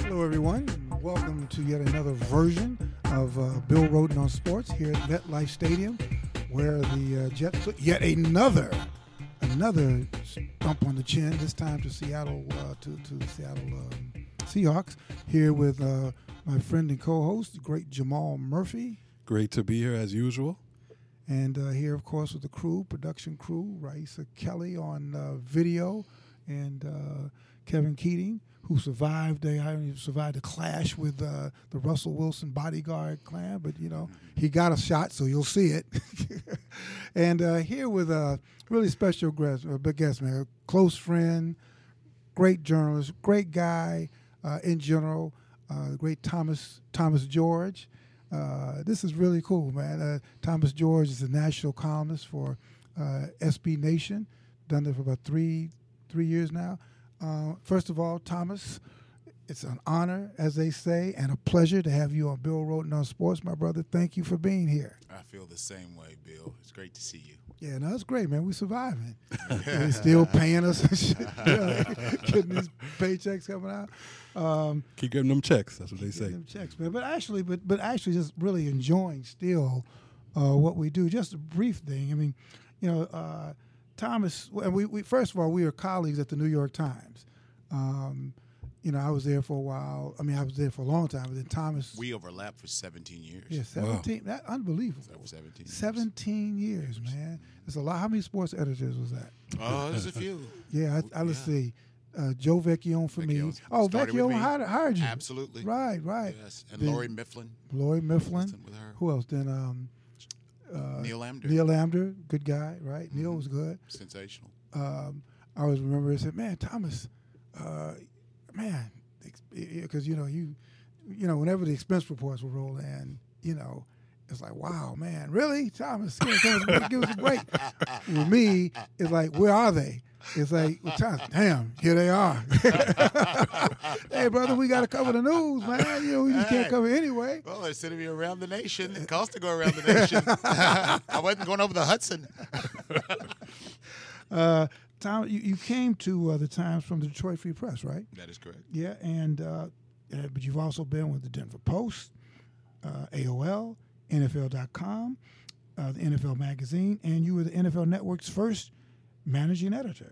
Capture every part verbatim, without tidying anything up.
Hello, everyone, and welcome to yet another version of uh, Bill Rhoden on Sports here at MetLife Stadium, where the uh, Jets took yet another, another stump on the chin. This time to Seattle, uh, to to the Seattle um, Seahawks. Here with uh, my friend and co-host, the great Jamal Murphy. Great to be here as usual. And uh, here, of course, with the crew, production crew, Raisa Kelly on uh, video, and uh, Kevin Keating, who survived a he survived a clash with uh, the Russell Wilson bodyguard clan, but you know he got a shot, so you'll see it. And uh, here with a really special guest, a big guest, man, a close friend, great journalist, great guy uh, in general, uh, great Thomas Thomas George. Uh, this is really cool, man. Uh, Thomas George is a national columnist for uh, S B Nation. Done it for about three three years now. Uh, first of all, Thomas, it's an honor, as they say, and a pleasure to have you on Bill Rhoden on Sports, my brother. Thank you for being here. I feel the same way, Bill. It's great to see you. Yeah, no, it's great, man. We're surviving. They're still paying us and shit. You know, getting these paychecks coming out. Um, Keep getting them checks. That's what they say. Them checks, man. But actually, but but actually, just really enjoying still uh, what we do. Just a brief thing. I mean, you know, uh, Thomas. And we, we first of all, we were colleagues at the New York Times. Um, you know, I was there for a while. I mean, I was there for a long time. But then Thomas. We overlapped for seventeen years. Yeah, seventeen. Wow. That unbelievable. For seventeen. Years. Seventeen years, man. That's a lot. How many sports editors was that? Oh, there's a few. Yeah, I, I let's Yeah. see. Uh, Joe Vecchione for me. Vecchione's Oh, started Vecchione with me. hired, hired you. Absolutely. Right, right. Yes, and Then- Lori Mifflin. Lloyd Mifflin. Assistant with her. Who else? Then um, uh, Neil Amder. Neil Amder, good guy, right? Neil was good. Sensational. Um, I always remember I said, man, Thomas, uh, man, because you know you, you know, whenever the expense reports will roll in, you know, it's like, wow, man, really, Thomas, give us, give us a break. With me, it's like, where are they? It's like, well, Thomas, damn, here they are. Hey, brother, we got to cover the news, man. You know, we just can't Hey. cover anyway. Well, they're sending me around the nation. It costs to go around the nation. I wasn't going over the Hudson. Uh, Tom, you, you came to uh, the Times from the Detroit Free Press, right? That is correct. Yeah, and uh, uh, but you've also been with the Denver Post, uh, A O L, N F L dot com, uh, the N F L Magazine, and you were the N F L Network's first managing editor.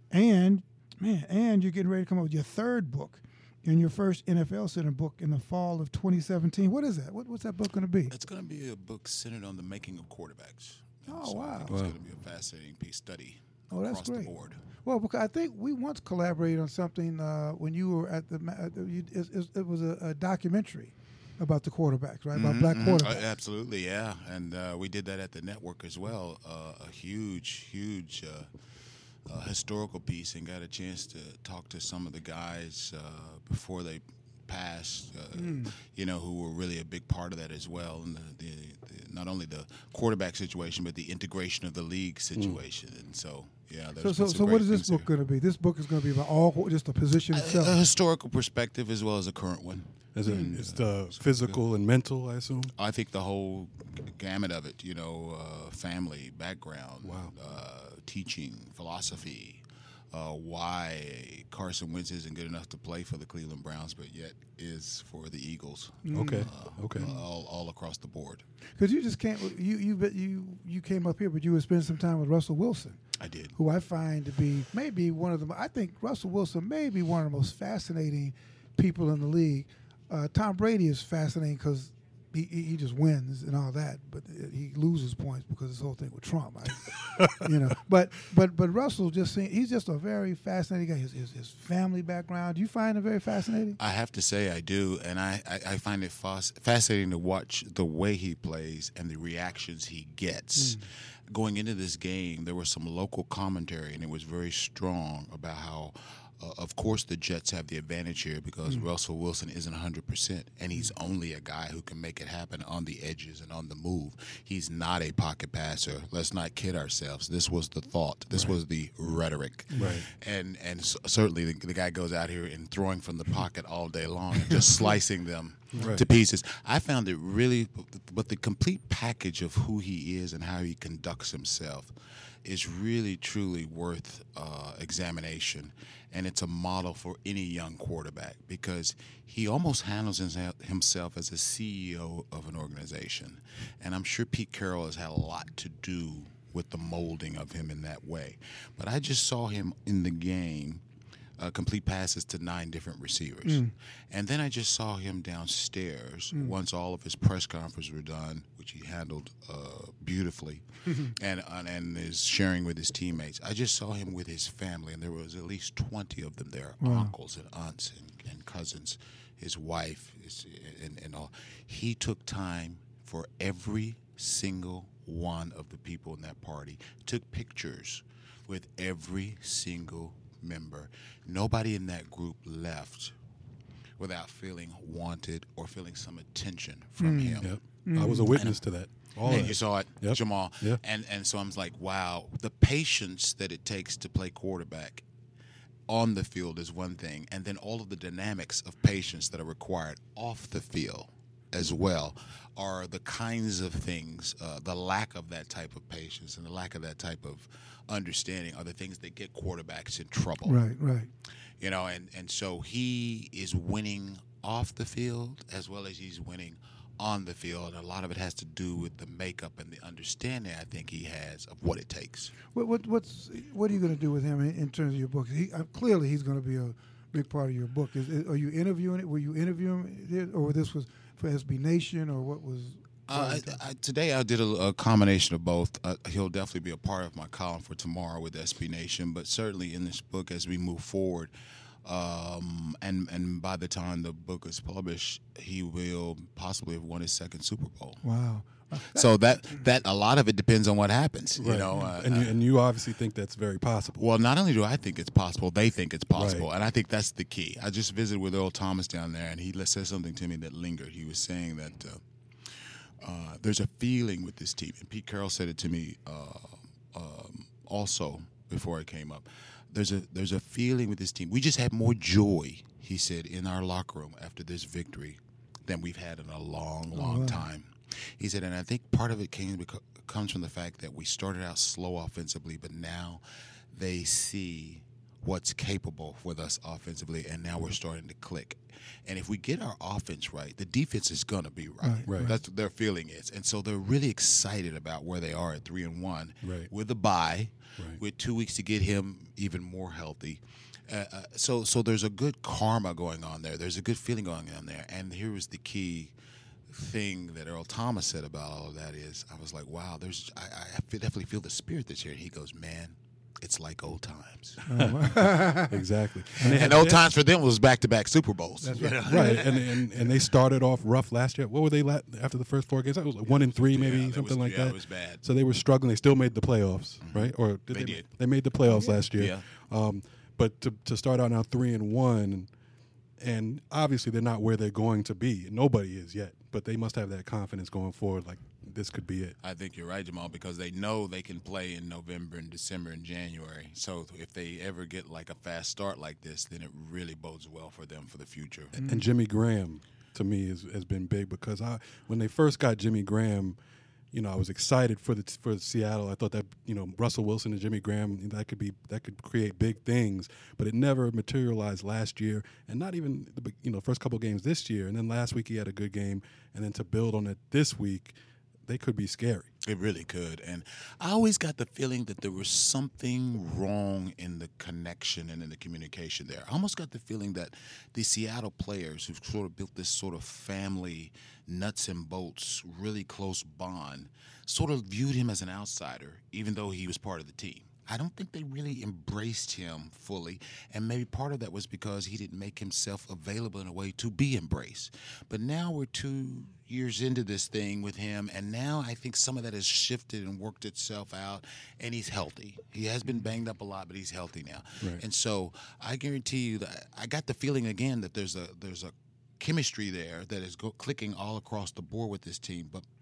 And man, and you're getting ready to come up with your third book, and your first N F L Center book in the fall of twenty seventeen. What is that? What, what's that book going to be? It's going to be a book centered on the making of quarterbacks. And Oh, so I wow. think Wow. It's going to be a fascinating piece study Oh, that's across great. the board. Well, because I think we once collaborated on something uh, when you were at the. ma- At the you, it, it, it was a, a documentary about the quarterbacks, right? About Mhm, black mhm. quarterbacks. Uh, absolutely, yeah. And uh, we did that at the network as well. Uh, a huge, huge uh, uh, historical piece, and got a chance to talk to some of the guys uh, before they passed, uh, Mm. you know, who were really a big part of that as well. And the, the, the, not only the quarterback situation, but the integration of the league situation. And so, yeah. So, there's so, been some so what great is this things book there. going to be? This book is going to be about all just the position A, itself. a historical perspective as well as a current one. Is it, And, it's uh, the physical and mental, I assume? I think the whole gamut of it, you know, uh, family, background, Wow. uh, teaching, philosophy, uh, why Carson Wentz isn't good enough to play for the Cleveland Browns, but yet is for the Eagles. Okay, Uh, okay. uh, all, all across the board. Because you just can't. You you bet you you came up here, but you would spend some time with Russell Wilson, I did. who I find to be maybe one of the. I think Russell Wilson may be one of the most fascinating people in the league. Uh, Tom Brady is fascinating because he, he he just wins and all that, but he loses points because this whole thing with Trump, I, you know. But but but Russell just seem, he's just a very fascinating guy. His, his his family background. Do you find him very fascinating? I have to say I do, and I, I, I find it fas- fascinating to watch the way he plays and the reactions he gets. Going into this game, there was some local commentary, and it was very strong about how, uh, of course, the Jets have the advantage here because Russell Wilson isn't one hundred percent, and he's only a guy who can make it happen on the edges and on the move. He's not a pocket passer. Let's not kid ourselves. This was the thought. This was the rhetoric. Right. And and c- certainly the, the guy goes out here and throwing from the pocket all day long and just slicing them. Right. to pieces. I found it really, but the complete package of who he is and how he conducts himself is really, truly worth uh, examination. And it's a model for any young quarterback because he almost handles himself as a C E O of an organization. And I'm sure Pete Carroll has had a lot to do with the molding of him in that way. But I just saw him in the game uh, complete passes to nine different receivers. Mm. And then I just saw him downstairs mm. once all of his press conferences were done, which he handled uh, beautifully, and, and and is sharing with his teammates. I just saw him with his family, and there was at least twenty of them there, wow. uncles and aunts and, and cousins, his wife, his, and, and all. He took time for every single one of the people in that party, took pictures with every single member. Nobody in that group left without feeling wanted or feeling some attention from mm. him. Yep. Mm. I was a witness and, to that. All and that. You saw it, yep. Jamal. Yep. And and so I'm like, wow, the patience that it takes to play quarterback on the field is one thing, and then all of the dynamics of patience that are required off the field as well are the kinds of things, uh, the lack of that type of patience and the lack of that type of understanding are the things that get quarterbacks in trouble. Right, right. You know, and, and so he is winning off the field as well as he's winning on the field. And a lot of it has to do with the makeup and the understanding I think he has of what it takes. What what what's what are you going to do with him in, in terms of your book? He, uh, clearly, he's going to be a big part of your book. Is, is, are you interviewing it? Were you interviewing it, or this was for S B Nation, or what was? Uh, I, I, today I did a, a combination of both. Uh, he'll definitely be a part of my column for tomorrow with S B Nation, but certainly in this book as we move forward, um, and and by the time the book is published, he will possibly have won his second Super Bowl. Wow. So that that a lot of it depends on what happens, you right. know. Uh, and, you, and you obviously think that's very possible. Well, not only do I think it's possible, they think it's possible, right. and I think that's the key. I just visited with Earl Thomas down there, and he said something to me that lingered. He was saying that uh, uh, there's a feeling with this team, and Pete Carroll said it to me uh, um, also before I came up. There's a there's a feeling with this team. We just had more joy, he said, in our locker room after this victory than we've had in a long, long oh, wow. time. He said, and I think part of it came because, comes from the fact that we started out slow offensively, but now they see what's capable with us offensively, and now we're starting to click. And if we get our offense right, the defense is going to be right. Right, right. That's what their feeling is. And so they're really excited about where they are at three and one right. with a bye, right. with two weeks to get him even more healthy. Uh, uh, so, so there's a good karma going on there. There's a good feeling going on there. And here was the key thing that Earl Thomas said about all of that is I was like, wow, there's I, I definitely feel the spirit that's here. And he goes, man, it's like old times. Exactly. And, and old times for them was back-to-back Super Bowls. That's right. right. And, and and they started off rough last year. What were they la- after the first four games? That was like one and three, maybe yeah, something was, like yeah, that. It was bad. So they were struggling. They still made the playoffs, mm-hmm. right? Or did they, they did. They made the playoffs yeah. last year. Yeah. Um, but to to start out now three and one, and obviously they're not where they're going to be. Nobody is yet. But they must have that confidence going forward, like this could be it. I think you're right, Jamal, because they know they can play in November and December and January. So if they ever get like a fast start like this, then it really bodes well for them for the future. Mm-hmm. And Jimmy Graham, to me, is, has been big because I, when they first got Jimmy Graham, you know, I was excited for the for Seattle. I thought that, you know, Russell Wilson and Jimmy Graham, that could be that could create big things, but it never materialized last year, and not even the, you know, first couple of games this year. And then last week he had a good game, and then to build on it this week, they could be scary. It really could. And I always got the feeling that there was something wrong in the connection and in the communication there. I almost got the feeling that the Seattle players who've sort of built this sort of family, nuts and bolts, really close bond, sort of viewed him as an outsider, even though he was part of the team. I don't think they really embraced him fully, and maybe part of that was because he didn't make himself available in a way to be embraced. But now we're two years into this thing with him, and now I think some of that has shifted and worked itself out, and he's healthy. He has been banged up a lot, but he's healthy now. Right. And so I guarantee you that I got the feeling again that there's a there's a chemistry there that is go- clicking all across the board with this team, but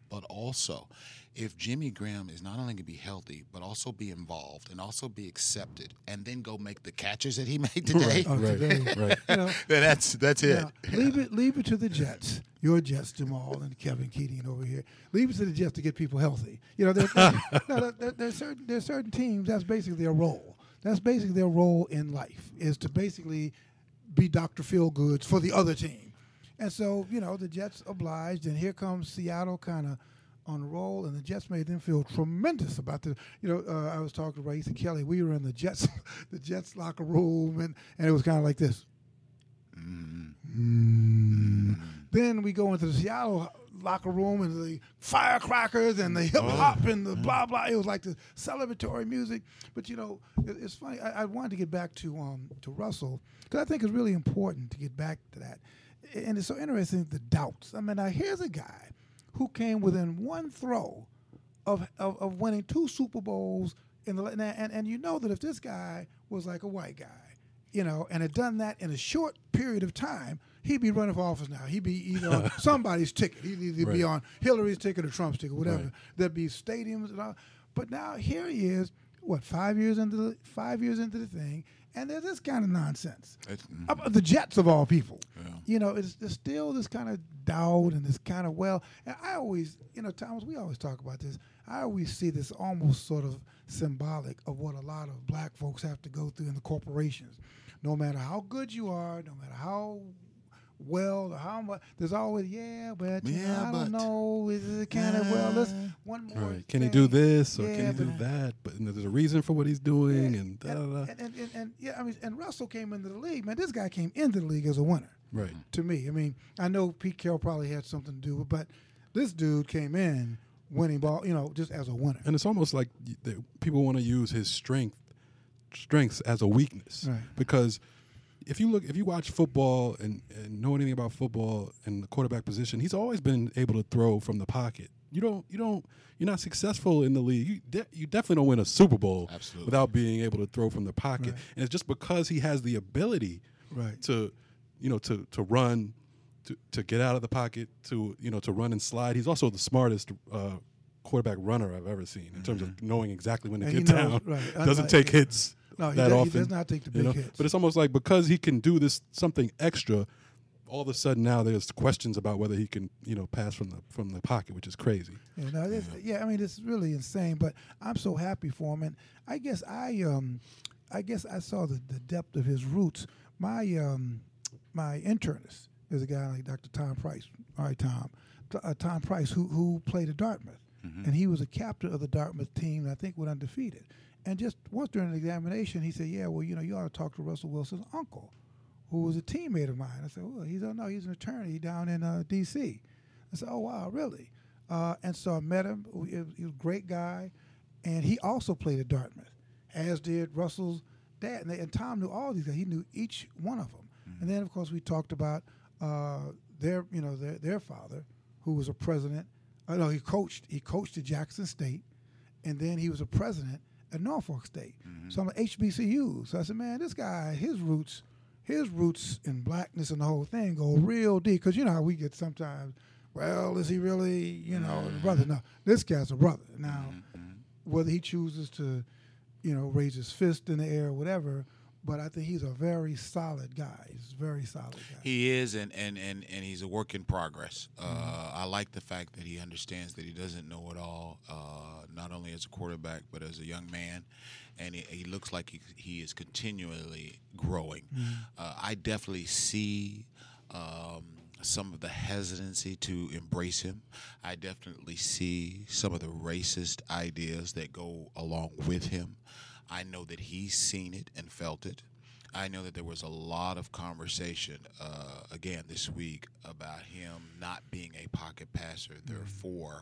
but also if Jimmy Graham is not only going to be healthy, but also be involved and also be accepted, and then go make the catches that he made today, Oh, Right, today. right. You know, then that's that's it. now, leave it leave it to the Jets. Your Jets, Jamal and Kevin Keating over here. Leave it to the Jets to get people healthy. You know, there's no, there, there's certain there's certain teams that's basically their role. That's basically their role in life is to basically be Doctor Feelgoods for the other team. And so, you know, the Jets obliged, and here comes Seattle kind of on the roll, and the Jets made them feel tremendous about the. You know, uh, I was talking to Raisa Kelly. We were in the Jets, the Jets locker room, and, and it was kind of like this. Mm. Mm. Then we go into the Seattle locker room, and the firecrackers and the hip hop and the blah blah. It was like the celebratory music. But you know, it, it's funny. I, I wanted to get back to um to Russell because I think it's really important to get back to that. And it's so interesting, the doubts. I mean, now here's a guy who came within one throw of of, of winning two Super Bowls in the and, and and you know that if this guy was like a white guy, you know, and had done that in a short period of time, he'd be running for office now. He'd be either on somebody's ticket. He'd either Right. be on Hillary's ticket or Trump's ticket, whatever. Right. There'd be stadiums and all. But now here he is, what, five years into the five years into the thing, and there's this kind of nonsense. It's- mm. About the Jets of all people. Yeah. You know, it's, there's still this kind of doubt and this kind of, well, and I always, you know, Thomas, we always talk about this. I always see this almost sort of symbolic of what a lot of black folks have to go through in the corporations. No matter how good you are, no matter how well or how much, there's always, yeah, but, you Yeah, know, I don't but- know, is it kind of, well, let's, one more Right. Can thing. he do this or Yeah, can he do but- that? But there's a reason for what he's doing, Yeah, and da, da, da. and, and, and, and, yeah, I mean, and Russell came into the league, man. This guy came into the league as a winner. Right. To me, I mean, I know Pete Carroll probably had something to do with, but this dude came in winning ball, you know, just as a winner. And it's almost like y- the- people want to use his strength strengths as a weakness, Right. because if you look, if you watch football and, and know anything about football and the quarterback position, he's always been able to throw from the pocket. You don't, you don't, you're not successful in the league. You, de- you definitely don't win a Super Bowl Absolutely. without being able to throw from the pocket. Right. And it's just because he has the ability Right. to, you know, to to run, to, to get out of the pocket, to you know, to run and slide. He's also the smartest uh, quarterback runner I've ever seen in terms of knowing exactly when to And he get knows- down. right. Doesn't Unlike- take hits No, he that does- he often. does not take the you big know? hits. But it's almost like because he can do this something extra, all of a sudden now there's questions about whether he can, you know, pass from the from the pocket, which is crazy. Yeah, no, it's, yeah, I mean it's really insane, but I'm so happy for him, and I guess I um, I guess I saw the, the depth of his roots. My um, my internist is a guy like Doctor Tom Price. All right, Tom, T- uh, Tom Price, who who played at Dartmouth, and he was a captain of the Dartmouth team. And I think went undefeated. And just once during an examination, he said, "Yeah, well, you know, you ought to talk to Russell Wilson's uncle, who was a teammate of mine." I said, "Well, he's oh no, he's an attorney down in uh, D C" I said, "Oh wow, really?" Uh, and so I met him. He was he was a great guy, and he also played at Dartmouth, as did Russell's dad. And, they, and Tom knew all these guys. He knew each one of them. Mm-hmm. And then, of course, we talked about uh, their, you know, their their father, who was a president. Uh, no, he coached. He coached at Jackson State, and then he was a president at Norfolk State. Mm-hmm. So I'm at H B C U. So I said, man, this guy, his roots, his roots in blackness and the whole thing go real deep. Because you know how we get sometimes. Well, is he really, you know, a brother? No, this guy's a brother. Now, mm-hmm. whether he chooses to, you know, raise his fist in the air or whatever, but I think he's a very solid guy. He's a very solid guy. He is, and, and, and, and he's a work in progress. Uh, mm-hmm. I like the fact that he understands that he doesn't know it all, uh, not only as a quarterback, but as a young man. And he, he looks like he, he is continually growing. Mm-hmm. Uh, I definitely see um, some of the hesitancy to embrace him. I definitely see some of the racist ideas that go along with him. I know that he's seen it and felt it. I know that there was a lot of conversation, uh, again, this week about him not being a pocket passer. Therefore,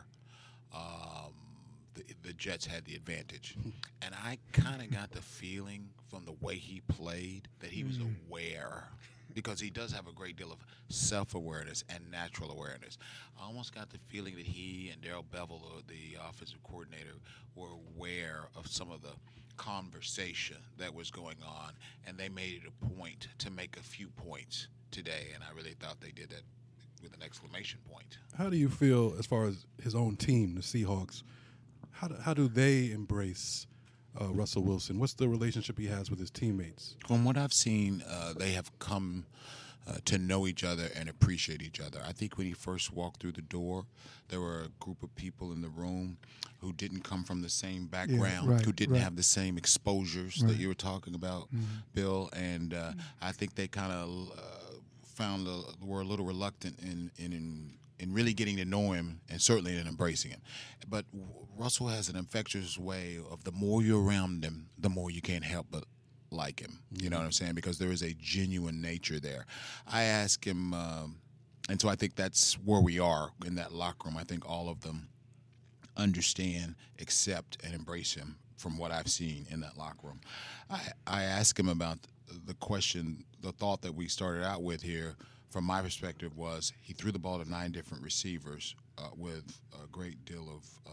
um, the, the Jets had the advantage. And I kind of got the feeling from the way he played that he was aware, because he does have a great deal of self-awareness and natural awareness. I almost got the feeling that he and Darrell Bevell, the offensive coordinator, were aware of some of the conversation that was going on, and they made it a point to make a few points today, and I really thought they did that with an exclamation point. How do you feel as far as his own team, the Seahawks? How do, how do they embrace uh, Russell Wilson? What's the relationship he has with his teammates? From what I've seen, uh, they have come uh, to know each other and appreciate each other. I think when he first walked through the door, there were a group of people in the room who didn't come from the same background, right, who didn't right. have the same exposures Right. that you were talking about, mm-hmm. Bill. And uh, I think they kind of uh, found a, were a little reluctant in in. in in really getting to know him and certainly in embracing him. But Russell has an infectious way of the more you're around him, the more you can't help but like him. Mm-hmm. You know what I'm saying? Because there is a genuine nature there. I ask him, um, and so I think that's where we are in that locker room. I think all of them understand, accept, and embrace him from what I've seen in that locker room. I, I ask him about the question, the thought that we started out with here, from my perspective, was he threw the ball to nine different receivers uh, with a great deal of uh,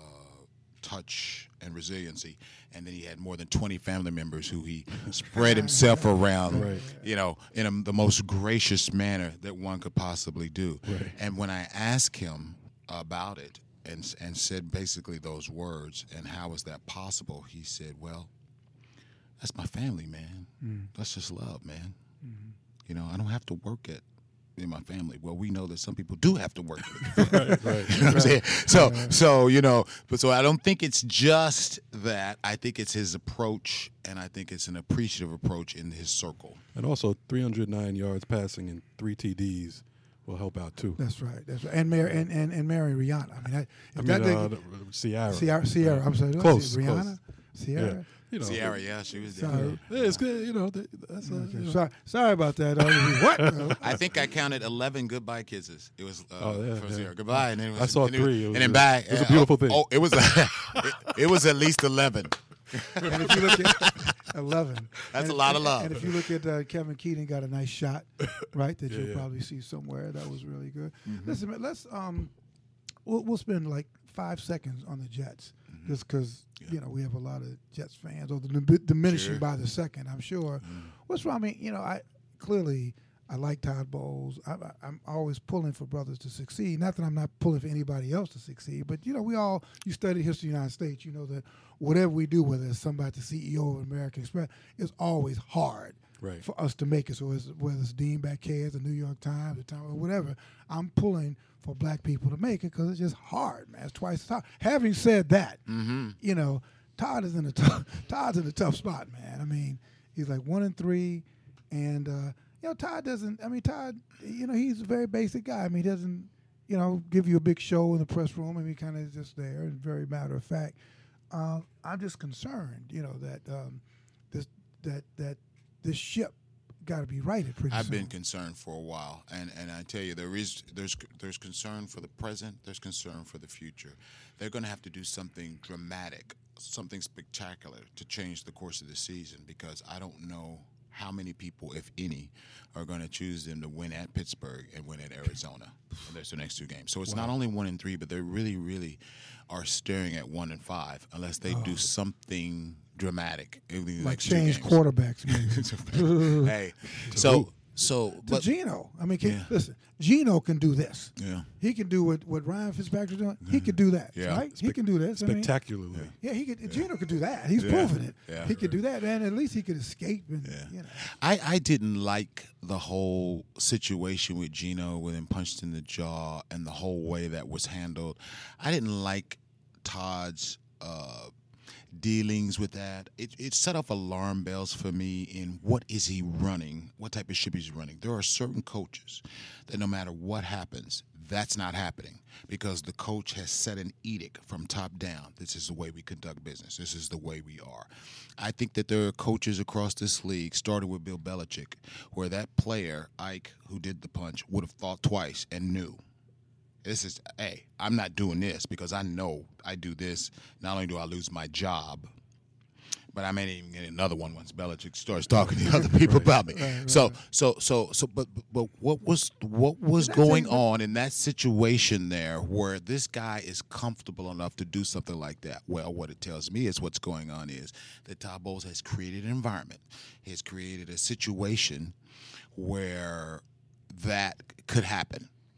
touch and resiliency, and then he had more than twenty family members who he spread himself around, right. you know, in a, the most gracious manner that one could possibly do. Right. And when I asked him about it and and said basically those words, and how is that possible, he said, well, that's my family, man. Mm. That's just love, man. Mm-hmm. You know, I don't have to work at in my family. Well, we know that some people do have to work. right, right. You know what I'm saying? So, so you know, but so I don't think it's just that. I think it's his approach, and I think it's an appreciative approach in his circle. And also, three hundred nine yards passing and three T Ds will help out too. That's right. That's right. And Mary and, and, and Mary Rihanna. I mean, I, if I mean, that uh, they, Sierra. Sierra. Sierra. I'm sorry. Close. Rihanna. Close. Sierra. Yeah. You know, Sierra, yeah, she was there. Sorry. Yeah, it's good. You know, that's uh, Okay. you know. Sorry, sorry about that. Uh, what? I think I counted eleven goodbye kisses. It was uh, Oh, yeah, for yeah. Sierra. Goodbye, and then it was, I saw and three. It It was, was and then a- back. it was a uh, beautiful oh, thing. Oh, it was. it, it was at least eleven. And if you look at eleven, That's and a if- lot of and- love. And if you look at uh, Kevin Keating, got a nice shot, right? That Yeah, you'll yeah. probably see somewhere. That was really good. Mm-hmm. Listen, man, let's um, we'll, we'll spend like five seconds on the Jets, Mm-hmm. just because you know we have a lot of Jets fans, or the dim- diminishing Sure. by the second. I'm sure. Mm. What's wrong? I mean, you know, I clearly. I like Todd Bowles. I, I, I'm always pulling for brothers to succeed. Not that I'm not pulling for anybody else to succeed, but you know, we all you study history of the United States. You know that whatever we do, whether it's somebody the C E O of American Express, it's always hard Right. for us to make it. So it's, whether it's Dean Baquet, the New York Times, the Time, or whatever, I'm pulling for black people to make it because it's just hard, man. It's twice as hard. Having said that, Mm-hmm. you know, Todd is in a tough. Todd's in a tough spot, man. I mean, he's like one and three, and. uh You know, Todd doesn't, I mean, Todd, you know, he's a very basic guy. I mean, he doesn't, you know, give you a big show in the press room. I mean, he kind of is just there and very matter of fact. Uh, I'm just concerned, you know, that um, this that that this ship got to be righted pretty I've soon. been concerned for a while, and, and I tell you, there is there's there's concern for the present, there's concern for the future. They're going to have to do something dramatic, something spectacular to change the course of the season, because I don't know how many people, if any, are going to choose them to win at Pittsburgh and win at Arizona in their next two games. So it's Wow. not only one and three, but they really, really are staring at one and five unless they do something dramatic in the like next change two games. quarterbacks, maybe. Hey, so so to but Geno. I mean, can, Yeah. listen, Geno can do this. yeah. He can do what, what Ryan Fitzpatrick's doing. He could do that, Yeah. right? he can do this. I mean, Spectacularly. yeah, he could. Geno could do that. He's Yeah. proven it. Yeah. He could do that, and at least he could escape. And Yeah. you know, I, I didn't like the whole situation with Gino with him punched in the jaw and the whole way that was handled. I didn't like Todd's uh, dealings with that. It, it set off alarm bells for me in what is he running, what type of ship he's running. There are certain coaches that no matter what happens, that's not happening because the coach has set an edict from top down. This is the way we conduct business. This is the way we are. I think that there are coaches across this league, starting with Bill Belichick, where that player, Ike, who did the punch, would have thought twice and knew. This is, hey, I'm not doing this because I know I do this. Not only do I lose my job, but I may even get another one once Belichick starts talking to other people about me. right, so, right. so, so, so, but, but what was what was That's going it. on in that situation there, where this guy is comfortable enough to do something like that? Well, what it tells me is what's going on is that Todd Bowles has created an environment, he has created a situation where that could happen.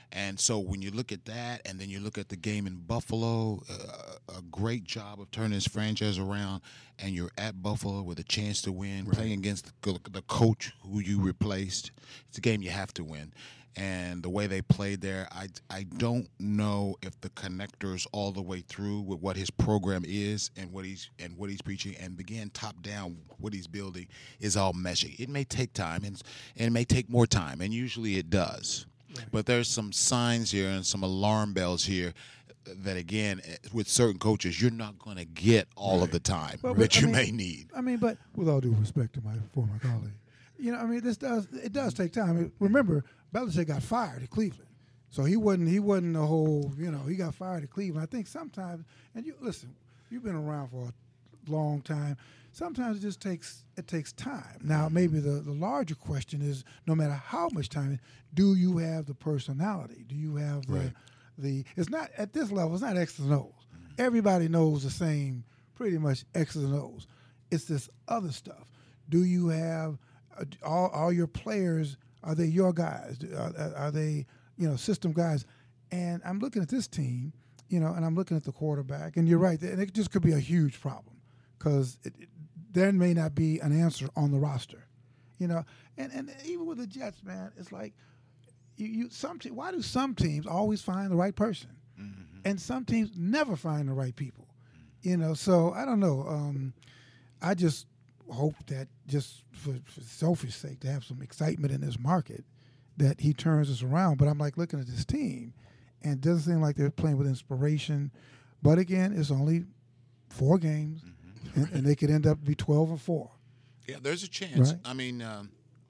And so when you look at that, and then you look at the game in Buffalo, uh, a great job of turning his franchise around, and you're at Buffalo with a chance to win, right. playing against the, the coach who you replaced. It's a game you have to win. And the way they played there, I, I don't know if the connectors all the way through with what his program is and what he's and what he's preaching, and begin top down what he's building is all meshing. It may take time, and, and it may take more time, and usually it does. Right. But there's some signs here and some alarm bells here that, again, with certain coaches, you're not going to get all right. of the time well, that you I mean, may need. I mean, but with all due respect to my former colleague, you know, I mean, this does it does take time. I mean, remember, Belichick got fired at Cleveland, so he wasn't he wasn't the whole. You know, he got fired at Cleveland. I think sometimes, and you listen, you've been around for a long time. Sometimes it just takes it takes time. Now, maybe the, the larger question is, no matter how much time, do you have the personality? Do you have the right. the? It's not at this level. It's not X's and O's. Everybody knows the same, pretty much X's and O's. It's this other stuff. Do you have uh, all all your players? Are they your guys? Are, are they, you know, system guys? And I'm looking at this team, you know, and I'm looking at the quarterback. And you're right, and it just could be a huge problem because there may not be an answer on the roster, you know. And and even with the Jets, man, it's like you, you some te- why do some teams always find the right person, mm-hmm. and some teams never find the right people, you know? So I don't know. Um, I just hope that just for, for selfish sake to have some excitement in this market that he turns us around. But I'm like looking at this team, and it doesn't seem like they're playing with inspiration. But again, it's only four games, mm-hmm. and, and they could end up to be twelve and four. Yeah, there's a chance. Right? I mean, um,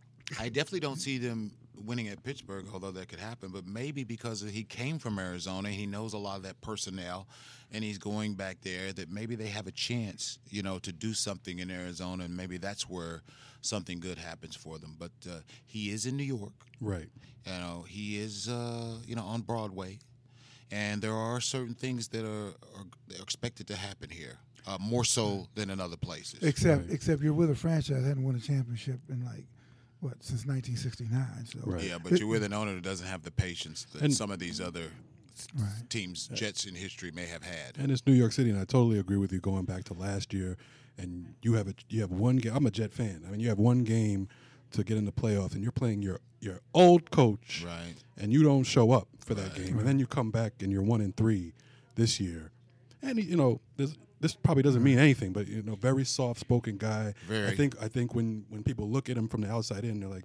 I definitely don't see them winning at Pittsburgh, although that could happen. But maybe because he came from Arizona, he knows a lot of that personnel, and he's going back there, that maybe they have a chance, you know, to do something in Arizona, and maybe that's where something good happens for them. But uh, he is in New York. Right. You know, he is, uh, you know, on Broadway. And there are certain things that are, are expected to happen here, uh, more so than in other places. Except right. except you're with a franchise that hadn't won a championship in, like, what, since nineteen sixty-nine. So right. Yeah, but you're with an owner that doesn't have the patience that and some of these other right. teams, Jets in history, may have had. And it's New York City, and I totally agree with you going back to last year. And you have a you have one game. I'm a Jet fan. I mean, you have one game to get in the playoffs, and you're playing your your old coach, right? And you don't show up for that right. game, right. and then you come back and you're one and three this year. And you know, this this probably doesn't mean anything, but you know, very soft spoken guy. Very. I think I think when when people look at him from the outside in, they're like,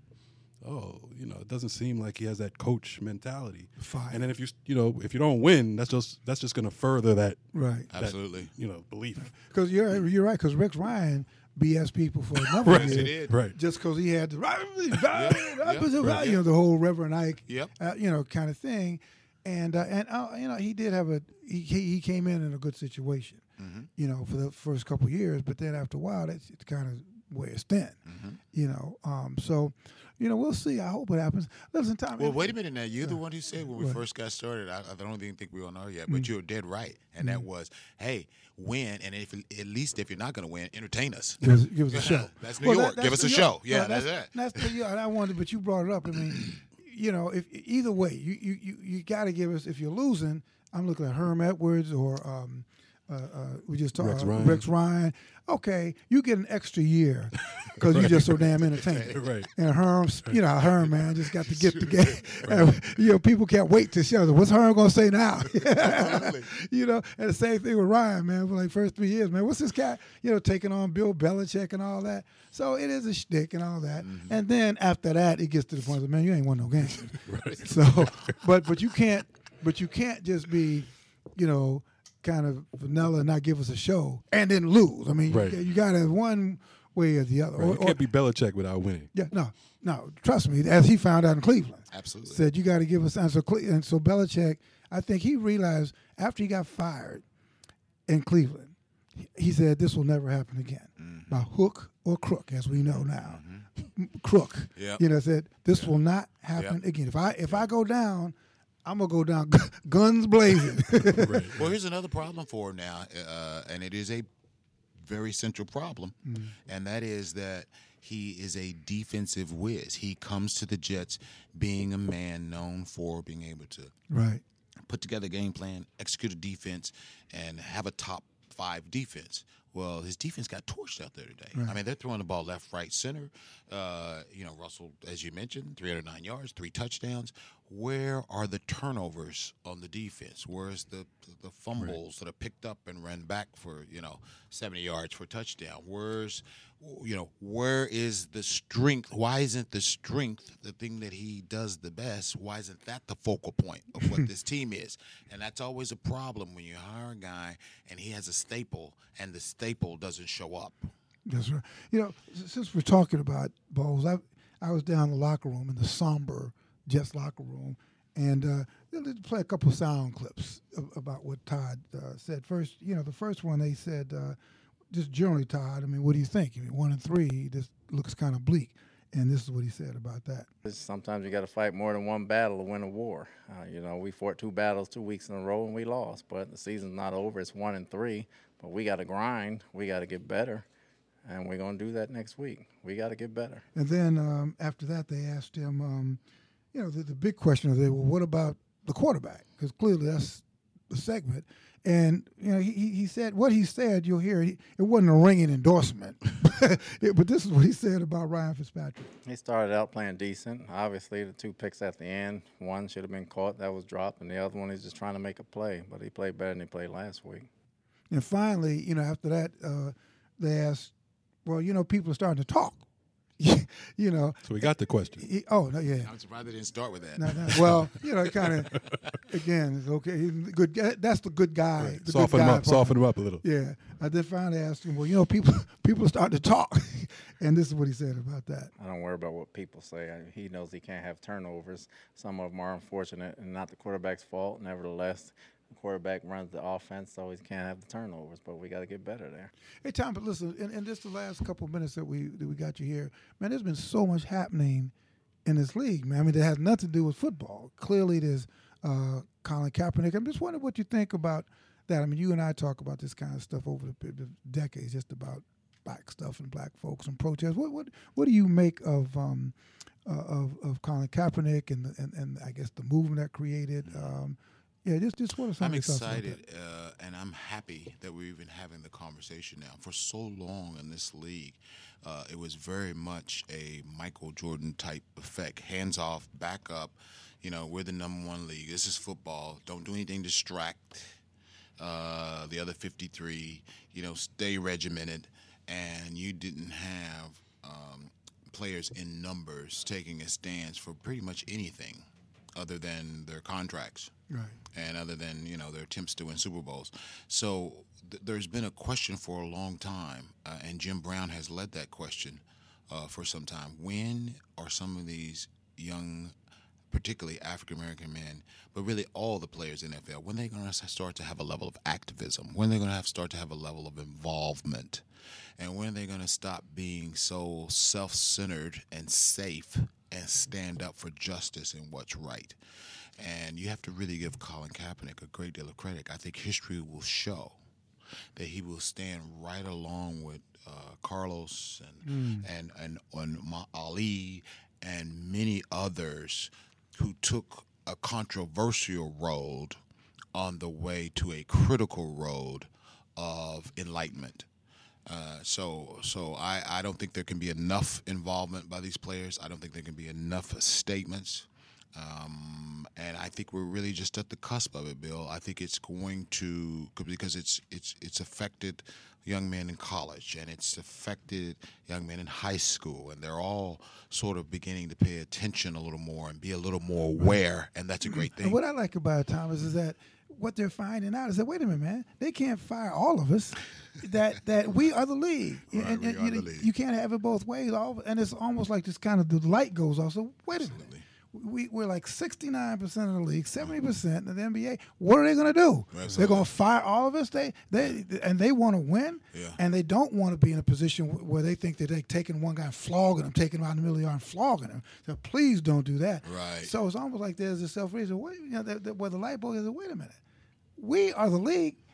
oh, you know, it doesn't seem like he has that coach mentality. Fine. And then if you you know if you don't win, that's just that's just going to further that right that, absolutely you know belief. Because you're you're right. Because Rex Ryan B S people for a number right. of years, did. right? Just because he had the right, yeah, yeah, you know, the whole Reverend Ike, yep. uh, you know, kind of thing. And uh, and uh, you know, he did have a he he came in in a good situation, mm-hmm. you know, for the first couple of years. But then after a while, that's it's kind of where it's thin, mm-hmm. you know. Um, so, you know, we'll see. I hope it happens. Listen, Tom. Well, wait a minute now. You're uh, the one who said when we what? first got started, I, I don't even think we were on air yet, but mm-hmm. you were dead right. And mm-hmm. that was, hey, win, and if at least if you're not going to win, entertain us. Give us, give us a show. That's New well, York. That, give us a New show. York. Yeah, well, that's, that's it. That's the, yeah, I wanted, but you brought it up. I mean, you know, if either way, you you you, you got to give us. If you're losing, I'm looking at Herm Edwards or um, uh, uh, we just talked Rex uh, Ryan. Rex Ryan. Okay, you get an extra year because right. you're just so damn entertaining. Right. And Herm, you know, Herm, man, just got to get the game. Right. You know, people can't wait to show them. What's Herm gonna say now? You know, and the same thing with Ryan, man. For like first three years, man, what's this guy? You know, taking on Bill Belichick and all that. So it is a shtick and all that. Mm-hmm. And then after that, it gets to the point that, man, you ain't won no games. Right. So, but but you can't, but you can't just be, you know, kind of vanilla and not give us a show and then lose. I mean, right. you, you got to have one way or the other. Right. Or, You can't or, be Belichick without winning. Yeah, no, no. Trust me, as he found out in Cleveland. Absolutely. Said you got to give us and so and so Belichick, I think he realized after he got fired in Cleveland, he said this will never happen again. Mm-hmm. By hook or crook, as we know now. Mm-hmm. Crook. Yep. You know, said this yep. will not happen yep. again. If I if yep. I go down, I'm gonna go down guns blazing. Right. Well, here's another problem for him now, uh, and it is a very central problem, mm. and that is that he is a defensive whiz. He comes to the Jets being a man known for being able to right. put together a game plan, execute a defense, and have a top five defense. Well, his defense got torched out there today. Right. I mean, they're throwing the ball left, right, center. Uh, you know, Russell, as you mentioned, three hundred nine yards, three touchdowns. Where are the turnovers on the defense? Where's the the fumbles right. that are picked up and ran back for, you know, seventy yards for a touchdown? Where's, you know, where is the strength? Why isn't the strength the thing that he does the best? Why isn't that the focal point of what this team is? And that's always a problem when you hire a guy and he has a staple and the staple doesn't show up. That's right. You know, since we're talking about Bowles, I I was down in the locker room in the somber Jets locker room, and uh, let's play a couple of sound clips of, about what Todd uh, said. First, you know, the first one they said, uh, just generally, Todd, I mean, what do you think? I mean, one and three, this looks kind of bleak. And this is what he said about that. Sometimes you got to fight more than one battle to win a war. Uh, you know, we fought two battles two weeks in a row and we lost. But the season's not over. It's one and three. But we got to grind. We got to get better. And we're going to do that next week. We got to get better. And then um, after that, they asked him, um, you know, the, the big question is, well, what about the quarterback? Because clearly that's the segment. And, you know, he, he said, what he said, you'll hear, he, it wasn't a ringing endorsement. it, but this is what he said about Ryan Fitzpatrick. He started out playing decent. Obviously, the two picks at the end, one should have been caught, that was dropped, and the other one he's just trying to make a play. But he played better than he played last week. And finally, you know, after that, uh, they asked, well, you know, people are starting to talk. You know. So we got the question. He, oh, no, yeah. I'm surprised they didn't start with that. No, no. Well, you know, kind of, again, it's okay. He's a good. That's the good guy. Right. The soften good him guy up. Soften him up a little. Yeah. I did finally ask him, well, you know, people people start to talk. And this is what he said about that. I don't worry about what people say. I, he knows he can't have turnovers. Some of them are unfortunate and not the quarterback's fault. Nevertheless, the quarterback runs the offense, so he can't have the turnovers, but we got to get better there. Hey, Tom, but listen, in, in just the last couple of minutes that we that we got you here, man, there's been so much happening in this league, man. I mean, it has nothing to do with football. Clearly, there's uh, Colin Kaepernick. I'm just wondering what you think about that. I mean, you and I talk about this kind of stuff over the, the decades, just about black stuff and black folks and protests. What what what do you make of um, uh, of of Colin Kaepernick and, the, and and I guess the movement that created? Um, Yeah, just just what are some I'm of the excited, uh, and I'm happy that we're even having the conversation now. For so long in this league, uh, it was very much a Michael Jordan type effect. Hands off, back up. You know, we're the number one league. This is football. Don't do anything to distract uh, the other fifty-three. You know, stay regimented. And you didn't have um, players in numbers taking a stance for pretty much anything other than their contracts. Right. And other than, you know, their attempts to win Super Bowls. So th- there's been a question for a long time, uh, and Jim Brown has led that question uh, for some time. When are some of these young, particularly African-American men, but really all the players in the N F L, when they're going to start to have a level of activism, when they're going to have start to have a level of involvement, and when they're going to stop being so self-centered and safe and stand up for justice and what's right? And you have to really give Colin Kaepernick a great deal of credit. I think history will show that he will stand right along with uh, Carlos and, mm. and and and Ali and many others who took a controversial road on the way to a critical road of enlightenment. Uh, so so I, I don't think there can be enough involvement by these players. I don't think there can be enough statements. Um, and I think we're really just at the cusp of it, Bill. I think it's going to, because it's it's it's affected young men in college, and it's affected young men in high school, and they're all sort of beginning to pay attention a little more and be a little more aware, and that's a great thing. And what I like about it, Thomas, is that what they're finding out is that, wait a minute, man, they can't fire all of us. that that we are the league. Right, and, we and are you, the league. You can't have it both ways. All, and it's almost like this kind of the light goes off. So wait Absolutely. a minute. We, we're like sixty-nine percent of the league, seventy percent of the N B A. What are they going to do? Absolutely. They're going to fire all of us? They they And they want to win, yeah. and they don't want to be in a position where they think that they're taking one guy and flogging him, taking him out in the middle of the yard and flogging him. So please don't do that. Right. So it's almost like there's a self-reason. You know, that, that, where the light bulb is, wait a minute. We are the league.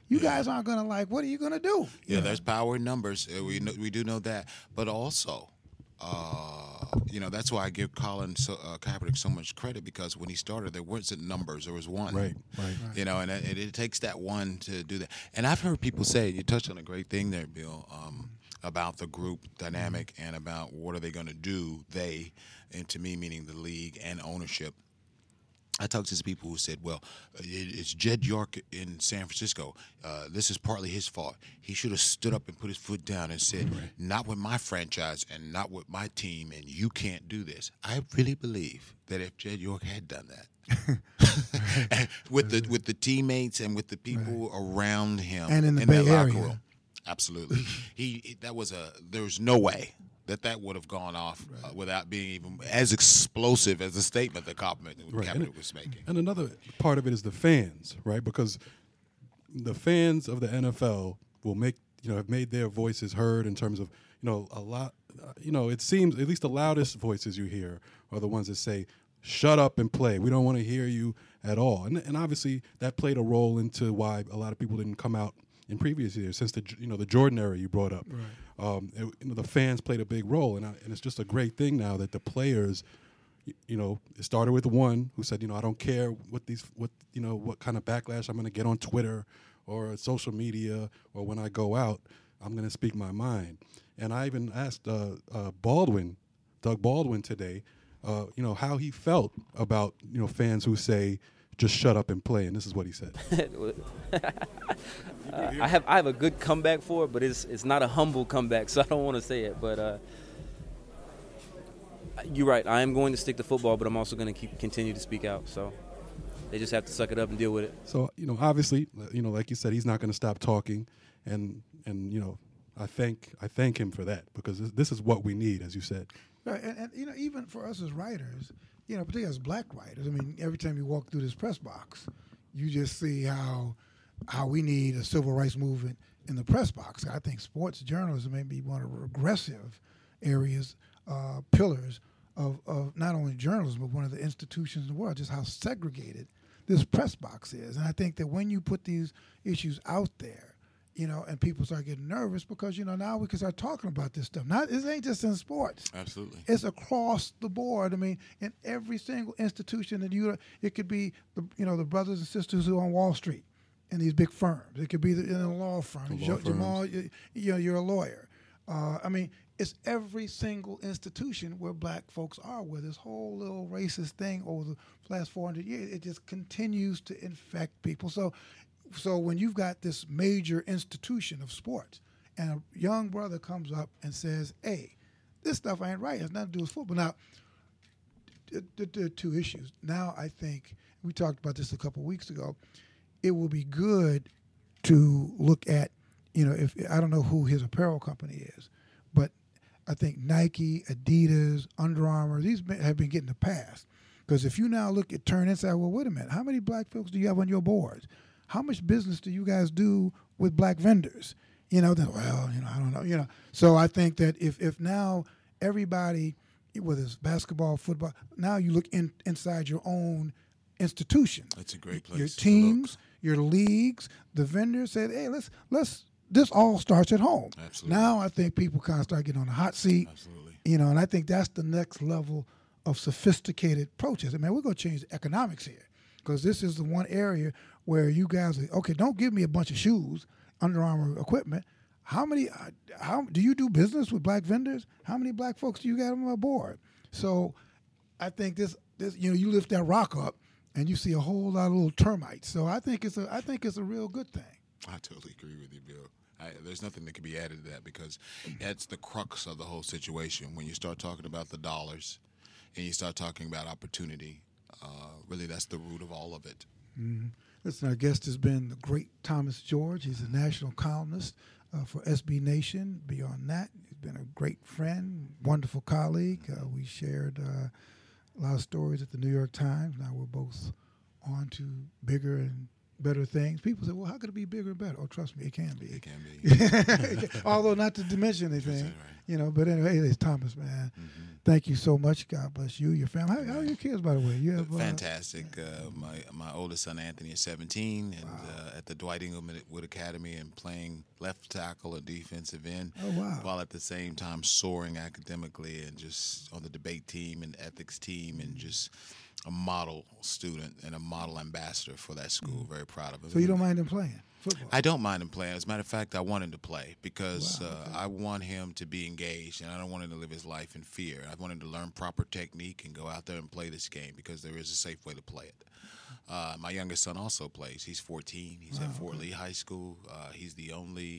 you Yeah. guys aren't going to like, what are you going to do? Yeah, You know? there's power in numbers. Uh, We know, we do know that, but also, uh, you know, that's why I give Colin so, uh, Kaepernick so much credit, because when he started, there wasn't numbers. There was one. Right, right. You know, and it, it takes that one to do that. And I've heard people say, you touched on a great thing there, Bill, um, about the group dynamic and about what are they going to do, they, and to me, meaning the league and ownership. I talked to some people who said, well, it- it's Jed York in San Francisco. Uh, this is partly his fault. He should have stood up and put his foot down and said, not with my franchise and not with my team, and you can't do this. I really believe that if Jed York had done that, with the with the teammates and with the people around him And in the that Bay locker Area. room, absolutely, he, he that was a there was no way that that would have gone off uh, without being even as explosive as the statement that Kaepernick, Right. And Kaepernick it- was making. And another part of it is the fans, right? Because the fans of the N F L will make, you know, have made their voices heard in terms of, you know, a lot, uh, you know, it seems at least the loudest voices you hear are the ones that say, shut up and play. We don't want to hear you at all. And, and obviously that played a role into why a lot of people didn't come out in previous years, since the, you know, the Jordan era you brought up. Um, it, you know, the fans played a big role, and, I, and it's just a great thing now that the players, y- you know, it started with one who said, you know, I don't care what these, what you know, what kind of backlash I'm going to get on Twitter or social media or when I go out, I'm going to speak my mind. And I even asked uh, uh, Baldwin, Doug Baldwin today, uh, you know, how he felt about, you know, fans who say, just shut up and play, and this is what he said. Uh, I have I have a good comeback for it, but it's it's not a humble comeback, so I don't want to say it. But uh, you're right. I am going to stick to football, but I'm also going to keep continue to speak out. So they just have to suck it up and deal with it. So, you know, obviously, you know, like you said, he's not going to stop talking, and and you know, I thank I thank him for that, because this, this is what we need, as you said. Right, and, and you know, even for us as writers, you know, particularly as black writers, I mean, every time you walk through this press box, you just see how how we need a civil rights movement in the press box. I think sports journalism may be one of the regressive areas, uh, pillars of, of not only journalism, but one of the institutions in the world, just how segregated this press box is. And I think that when you put these issues out there, you know, and people start getting nervous because, you know, now we can start talking about this stuff. Not, it ain't just in sports. Absolutely. It's across the board. I mean, in every single institution that you, it could be the, you know, the brothers and sisters who are on Wall Street in these big firms. It could be the, in a law firm. The law Jo- firms. Jamal, you, you know, you're a lawyer. Uh, I mean, it's every single institution where black folks are, where this whole little racist thing over the last four hundred years, it just continues to infect people. So, so when you've got this major institution of sports and a young brother comes up and says, hey, this stuff ain't right. It has nothing to do with football. Now, th- th- there are two issues. Now, I think, we talked about this a couple of weeks ago, it will be good to look at, you know, if I don't know who his apparel company is, but I think Nike, Adidas, Under Armour, these been, have been getting the pass. Because if you now look at turn inside, well, wait a minute, how many black folks do you have on your boards? How much business do you guys do with black vendors? You know, then, well, you know, I don't know, you know. So I think that if, if now everybody, whether it's basketball, football, now you look in, inside your own institution. That's a great place Your to look. teams, your leagues, the vendors said, hey, let's, let's, this all starts at home. Absolutely. Now I think people kind of start getting on the hot seat. Absolutely. You know, and I think that's the next level of sophisticated approaches. I mean, we're going to change the economics here, because this is the one area where you guys are, okay, don't give me a bunch of shoes, Under Armour equipment. How many, uh, how do you do business with black vendors? How many black folks do you got on board? So I think this, this, you know, you lift that rock up and you see a whole lot of little termites. So I think it's a, I think it's a real good thing. I totally agree with you, Bill. I, there's nothing that can be added to that, because that's the crux of the whole situation. When you start talking about the dollars and you start talking about opportunity, uh, really that's the root of all of it. Mm-hmm. Listen, our guest has been the great Thomas George. He's a national columnist uh, for S B Nation. Beyond that, he's been a great friend, wonderful colleague. Uh, we shared uh, a lot of stories at the New York Times. Now we're both on to bigger and better things. People say, well, how could it be bigger and better? Oh, trust me, it can be. It can be. Although not to dimension anything, right. you know. But anyway, it's Thomas, man. Mm-hmm. Thank you so much. God bless you, your family. How, how are your kids, by the way? You have, uh, Fantastic. Uh, my my oldest son Anthony is seventeen, and wow. uh, at the Dwight Englewood Academy, and playing left tackle and defensive end. Oh wow! While at the same time soaring academically, and just on the debate team and ethics team, and just a model student and a model ambassador for that school. Mm-hmm. Very proud of him. So you don't mind him playing football? I don't mind him playing. As a matter of fact, I want him to play because wow, uh, okay. I want him to be engaged, and I don't want him to live his life in fear. I want him to learn proper technique and go out there and play this game because there is a safe way to play it. Uh, my youngest son also plays. He's fourteen. He's wow, at Fort okay. Lee High School. Uh, he's the only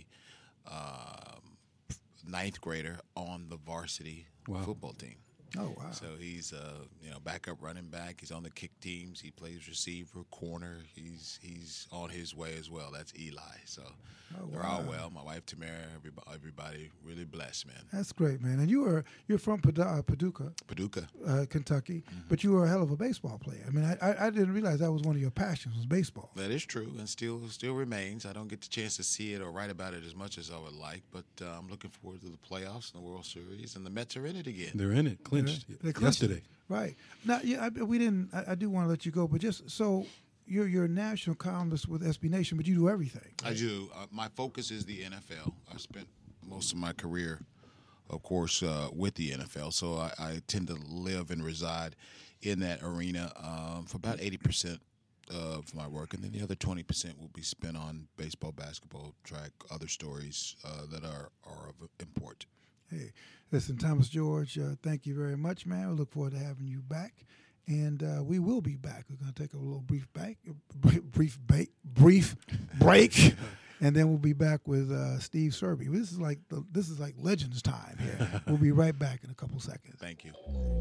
uh, ninth grader on the varsity wow. football team. Oh wow! So he's uh, you know backup running back. He's on the kick teams. He plays receiver, corner. He's he's on his way as well. That's Eli. So oh, they're wow. all well. My wife Tamara, everybody, everybody really blessed, man. That's great, man. And you are you're from Padu- uh, Paducah, Paducah, uh, Kentucky, mm-hmm. but you were a hell of a baseball player. I mean, I, I I didn't realize that was one of your passions was baseball. That is true, and still still remains. I don't get the chance to see it or write about it as much as I would like, but uh, I'm looking forward to the playoffs and the World Series, and the Mets are in it again. They're in it, clinched, They clinched yesterday. It. Right now, yeah, I, we didn't. I, I do want to let you go, but just so you're you're a national columnist with S B Nation, but you do everything. I do. Uh, my focus is the N F L. I spent most of my career, of course, uh, with the N F L, so I, I tend to live and reside in that arena um, for about eighty percent of my work, and then the other twenty percent will be spent on baseball, basketball, track, other stories uh, that are, are of import. Hey, listen, Thomas George, uh, thank you very much, man. We look forward to having you back, and uh, we will be back. We're going to take a little brief break, brief break, brief break, and then we'll be back with uh, Steve Serby. This is like the, this is like Legends time here. We'll be right back in a couple seconds. Thank you.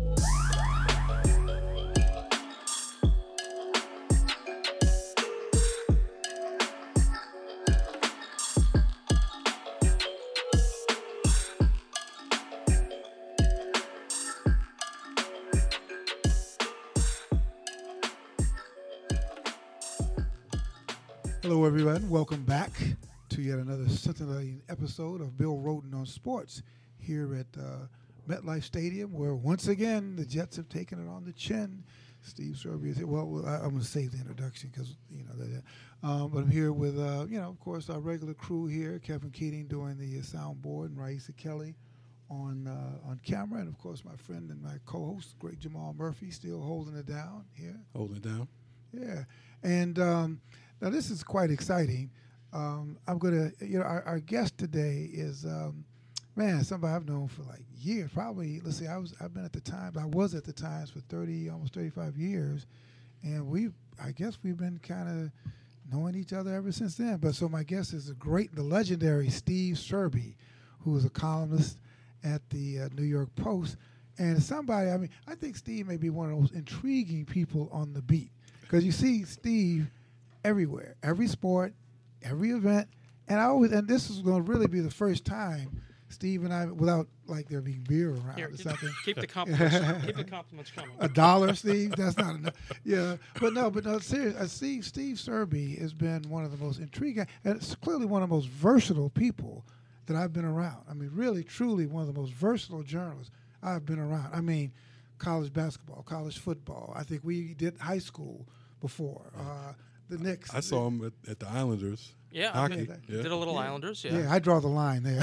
Hello, everyone. Welcome back to yet another scintillating episode of Bill Rhoden on Sports here at uh, MetLife Stadium, where once again the Jets have taken it on the chin. Steve Serby is here. Well, well I, I'm going to save the introduction because you know that. Um, but I'm here with uh, you know, of course, our regular crew here: Kevin Keating doing the uh, soundboard, and Raisa Kelly on uh, on camera, and of course my friend and my co-host, great Jamal Murphy, still holding it down here. Holding it down. Yeah, and. Um, Now, this is quite exciting. Um, I'm going to, you know, our, our guest today is, um, man, somebody I've known for like years. Probably, let's see, I was, I've been at the Times, I was at the Times for thirty, almost thirty-five years. And we, I guess we've been kind of knowing each other ever since then. But so my guest is the great, the legendary Steve Serby, who is a columnist at the uh, New York Post. And somebody, I mean, I think Steve may be one of the most intriguing people on the beat. Because you see Steve everywhere, every sport, every event, and I always, and this is going to really be the first time Steve and I, without like there being beer around Here, or something. Keep the compliments. keep the compliments coming. A dollar, Steve? That's not enough. Yeah, but no, but no, serious. Uh, Steve Steve Serby has been one of the most intriguing, and it's clearly one of the most versatile people that I've been around. I mean, really, truly, one of the most versatile journalists I've been around. I mean, college basketball, college football. I think we did high school before. Uh, The Knicks. I saw him at, at the Islanders. Yeah, I hockey. mean, Yeah. did a little Yeah. Islanders. Yeah, Yeah, I draw the line there.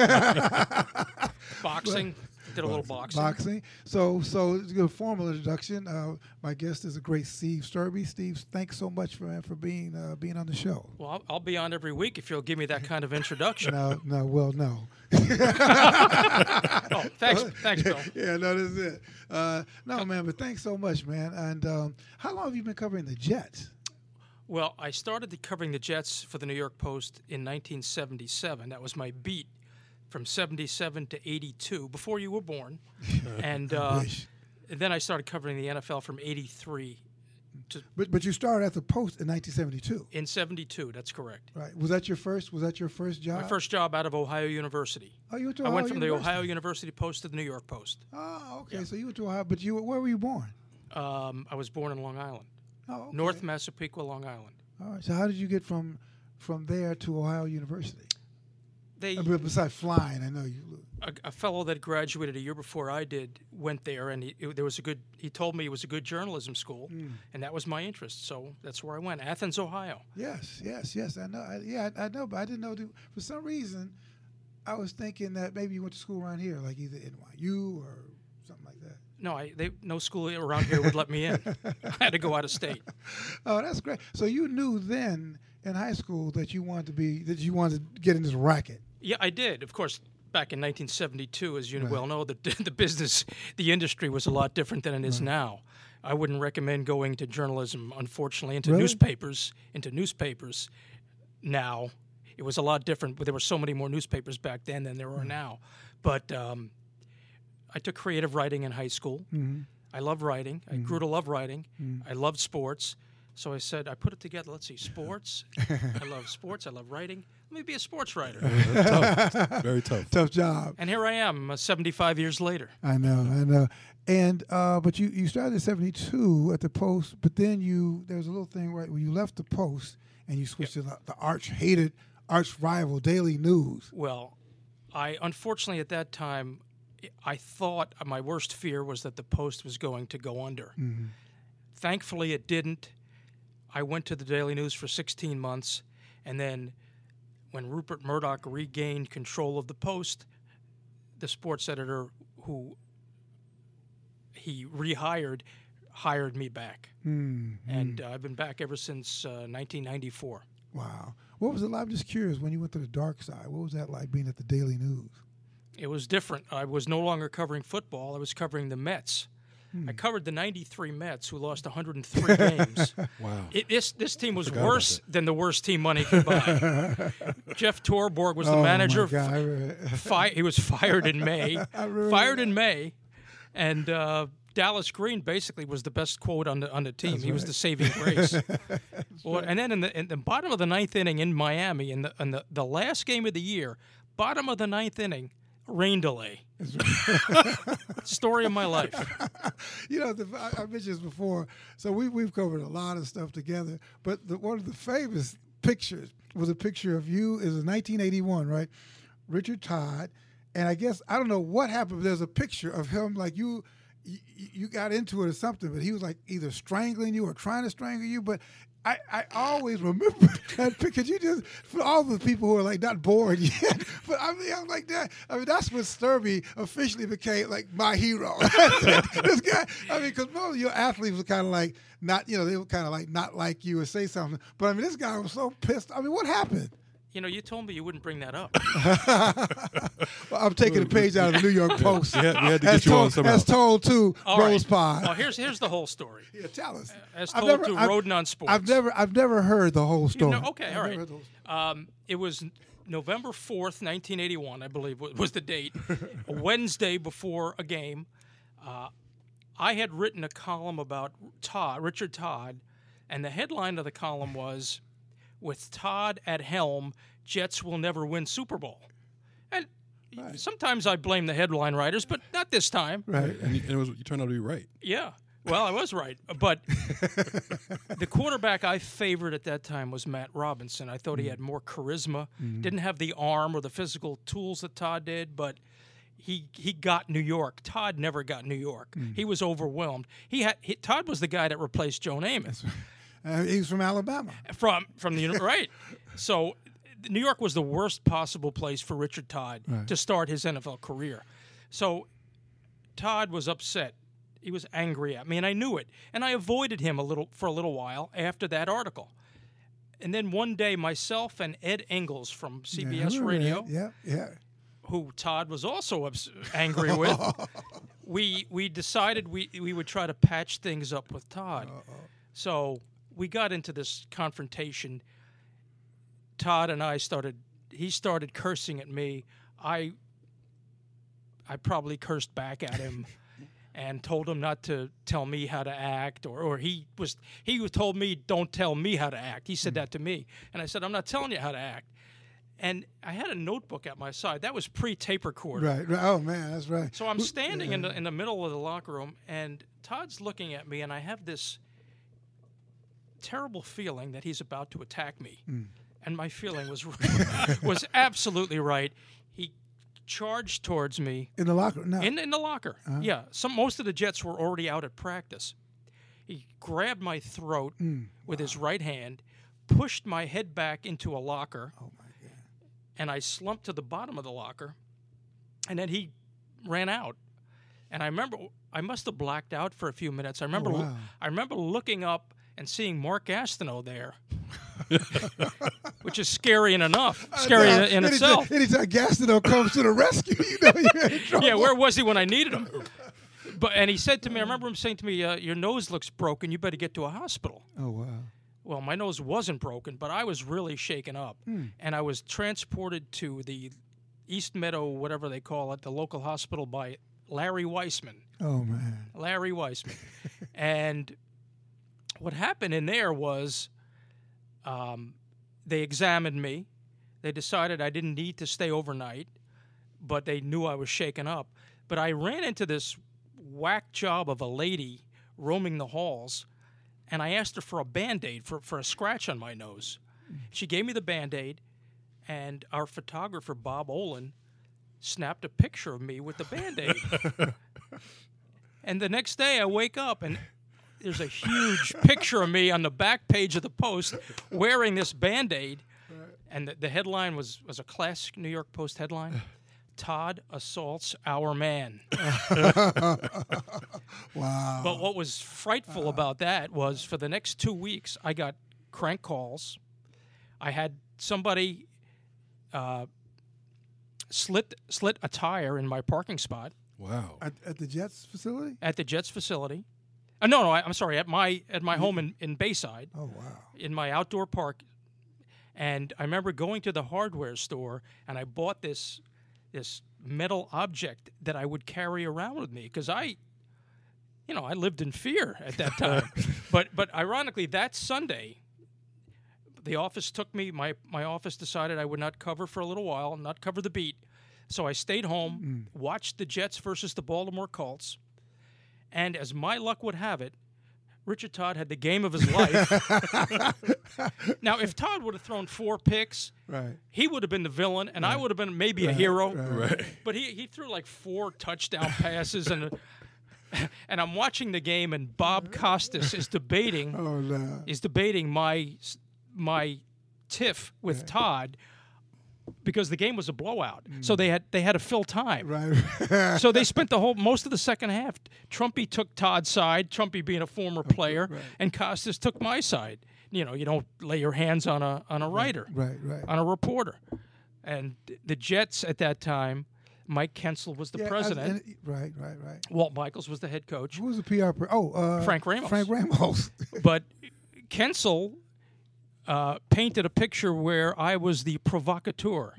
boxing. Did a little boxing. Boxing. So, so it's a good formal introduction. Uh, my guest is a great Steve Serby. Steve, thanks so much for for being uh, being on the show. Well, I'll, I'll be on every week if you'll give me that kind of introduction. No, no, well, no. Oh, thanks, thanks, Bill. Yeah, no, that's it. Uh, no, man, but thanks so much, man. And um, how long have you been covering the Jets? Well, I started the, covering the Jets for the New York Post in nineteen seventy-seven. That was my beat from seventy-seven to eighty-two, before you were born. And uh, then I started covering the N F L from eighty-three to But but you started at the Post in nineteen seventy-two. in seventy-two. That's correct. Right. Was that your first? Was that your first job? My first job out of Ohio University. Oh, you went to I Ohio went from University? the Ohio University Post to the New York Post. Oh, okay. Yeah. So you went to Ohio, but you where were you born? Um, I was born in Long Island, Oh, okay. North Massapequa, Long Island. All right. So how did you get from from there to Ohio University? They I mean, besides flying, I know you. a, a fellow that graduated a year before I did went there, and he, it, there was a good. He told me it was a good journalism school, Mm. and that was my interest. So that's where I went, Athens, Ohio. Yes, yes, yes. I know. I, yeah, I, I know, but I didn't know. The, for some reason, I was thinking that maybe you went to school around here, like either N Y U or something like that. No, I they no school around here would let me in. I had to go out of state. Oh, that's great. So you knew then in high school that you wanted to be that you wanted to get in this racket. Yeah, I did. Of course, back in nineteen seventy-two, as you Right. well know, the the business, the industry was a lot different than it is now. I wouldn't recommend going to journalism, unfortunately, into Really? newspapers, into newspapers now. It was a lot different, but there were so many more newspapers back then than there are now. But um, I took creative writing in high school. Mm-hmm. I love writing. I grew to love writing. I loved sports. So I said, I put it together. Let's see, sports. I love sports. I love writing. Let me be a sports writer. Tough. Very tough. Tough job. And here I am, uh, seventy-five years later. I know, I know. And uh, but you, you started in seventy-two at the Post, but then you there was a little thing right when you left the Post and you switched to the, the arch hated, arch rival Daily News. Well, I unfortunately at that time, I thought my worst fear was that the Post was going to go under. Mm-hmm. Thankfully, it didn't. I went to the Daily News for sixteen months, and then when Rupert Murdoch regained control of the Post, the sports editor who he rehired hired me back. Mm-hmm. And uh, I've been back ever since uh, nineteen ninety-four. Wow. What was it like? I'm just curious when you went to the dark side. What was that like being at the Daily News? It was different. I was no longer covering football. I was covering the Mets. Hmm. I covered the ninety-three Mets, who lost one hundred three games. Wow. It, this this team was forgot about worse that. than the worst team money could buy. Jeff Torborg was the Oh, manager. my God. I re- Fi- he was fired in May. I remember fired that. in May, and uh, Dallas Green basically was the best quote on the on the team. That's he was right. the saving grace. Well, and then in the in the bottom of the ninth inning in Miami, in the in the, the last game of the year, bottom of the ninth inning, rain delay. Story of my life. You know, the, I, I mentioned this before. So we we've covered a lot of stuff together. But the, one of the famous pictures was a picture of you. It was nineteen eighty-one, right? Richard Todd, and I guess I don't know what happened. But there's a picture of him like you. You, you got into it or something, but he was like either strangling you or trying to strangle you. But I, I always remember that picture. You just, for all the people who are like not bored yet, but I mean, I'm like that. I mean, that's when Sturby officially became like my hero. This guy, I mean, because most of your athletes were kind of like not, you know, they were kind of like not like you or say something. But I mean, this guy was so pissed. I mean, what happened? You know, you told me you wouldn't bring that up. Well, I'm taking a page out of the New York Post. We had, we had to As get you on told, somehow. as told to All Rose right. Pond. Well, here's here's the whole story. Yeah, tell us. As I've told never- to I've- Roden on Sports. I've never, I've never heard the whole You story. know, okay, I've all never right. heard the whole story. Um, it was November fourth, nineteen eighty-one, I believe wa- was the date. A Wednesday before a game. Uh, I had written a column about Todd, Richard Todd, and the headline of the column was, "With Todd at helm, Jets will never win Super Bowl." And sometimes I blame the headline writers, but not this time. Right. And, you, and it was, you turned out to be right. Yeah. Well, I was right. But the quarterback I favored at that time was Matt Robinson. I thought he had more charisma, didn't have the arm or the physical tools that Todd did, but he he got New York. Todd never got New York. He was overwhelmed. He had he, Todd was the guy that replaced Joe Namath Uh, he's from Alabama. from from the uni- right. So New York was the worst possible place for Richard Todd Right. to start his N F L career. So Todd was upset. He was angry at me, and I knew it. And I avoided him a little for a little while after that article. And then one day, myself and Ed Ingles from C B Yeah, I S remember Radio, that. Yeah, yeah. who Todd was also ups- angry with, we we decided we we would try to patch things up with Todd. So we got into this confrontation. Todd and I started. He started cursing at me. I I probably cursed back at him. And told him not to tell me how to act, or, or he was he was told me don't tell me how to act. He said that to me, and I said I'm not telling you how to act. And I had a notebook at my side. That was pre-tape recorder. Right, right. Oh man, that's right. So I'm standing in the in the middle of the locker room, and Todd's looking at me, and I have this terrible feeling that he's about to attack me. And my feeling was was absolutely right. He charged towards me In the locker? No. in in the locker. Yeah, some most of the Jets were already out at practice. He grabbed my throat with his right hand, pushed my head back into a locker, oh, my God. and I slumped to the bottom of the locker. And then he ran out. And I remember I must have blacked out for a few minutes. I remember wow. I remember looking up and seeing Mark Gastineau there, which is scary in enough, scary in, in anytime, itself. Anytime Gastineau comes to the rescue, you know you're in trouble. Yeah, where was he when I needed him? But and he said to me, I remember him saying to me, uh, "Your nose looks broken. You better get to a hospital." Oh, wow. Well, my nose wasn't broken, but I was really shaken up, Hmm. and I was transported to the East Meadow, whatever they call it, the local hospital by Larry Weissman. Oh, man. Larry Weissman. And what happened in there was um, they examined me. They decided I didn't need to stay overnight, but they knew I was shaken up. But I ran into this whack job of a lady roaming the halls, and I asked her for a Band-Aid for, for a scratch on my nose. She gave me the Band-Aid, and our photographer, Bob Olin, snapped a picture of me with the Band-Aid. And the next day I wake up, and there's a huge picture of me on the back page of the Post wearing this Band-Aid. And the, the headline was, was a classic New York Post headline. Todd assaults our man. Wow. But what was frightful about that was for the next two weeks, I got crank calls. I had somebody uh, slit slit a tire in my parking spot Wow. At, at the Jets facility? at the Jets facility. Uh, no, no, I, I'm sorry, at my at my home in, in Bayside, Oh, wow. in my outdoor park. And I remember going to the hardware store, and I bought this this metal object that I would carry around with me because I, you know, I lived in fear at that time. but but ironically, that Sunday, the office took me. My my office decided I would not cover for a little while, not cover the beat. So I stayed home, watched the Jets versus the Baltimore Colts, and as my luck would have it, Richard Todd had the game of his life. Now, if Todd would have thrown four picks, Right. he would have been the villain, and I would have been maybe a hero. right, Right. But he, he threw like four touchdown passes, and and I'm watching the game, and Bob Costas is debating Oh, no. is debating my my tiff with Todd because the game was a blowout. So they had they had to fill time. Right. So they spent the whole most of the second half. Trumpy took Todd's side, Trumpy being a former player, right. and Costas took my side. You know, you don't lay your hands on a on a writer, right, right. on a reporter. And the Jets at that time, Mike Kensel was the Yeah, I- president. and- right, right, right. Walt Michaels was the head coach. Who was the P R? Per- oh, uh, Frank Ramos. Frank Ramos. But Kensel uh, painted a picture where I was the provocateur.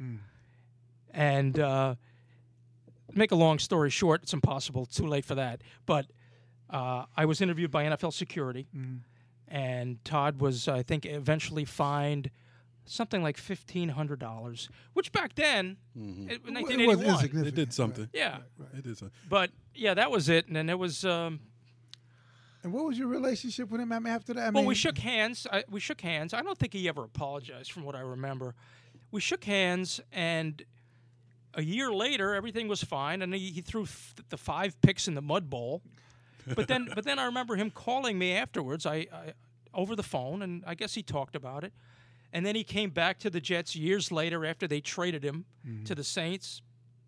And uh, make a long story short, it's impossible. It's too late for that. But uh, I was interviewed by N F L Security, and Todd was, I think, eventually fined something like fifteen hundred dollars, which back then, in It was nineteen eighty-one, insignificant. It did something. yeah. It is. A, But, yeah, that was it. And then there was... Um, And what was your relationship with him after that? I Well, mean, we shook hands. I, we shook hands. I don't think he ever apologized, from what I remember. We shook hands, and a year later, everything was fine, and he, he threw f- the five picks in the mud bowl. But then, but then I remember him calling me afterwards, I, I over the phone, and I guess he talked about it. And then he came back to the Jets years later after they traded him to the Saints,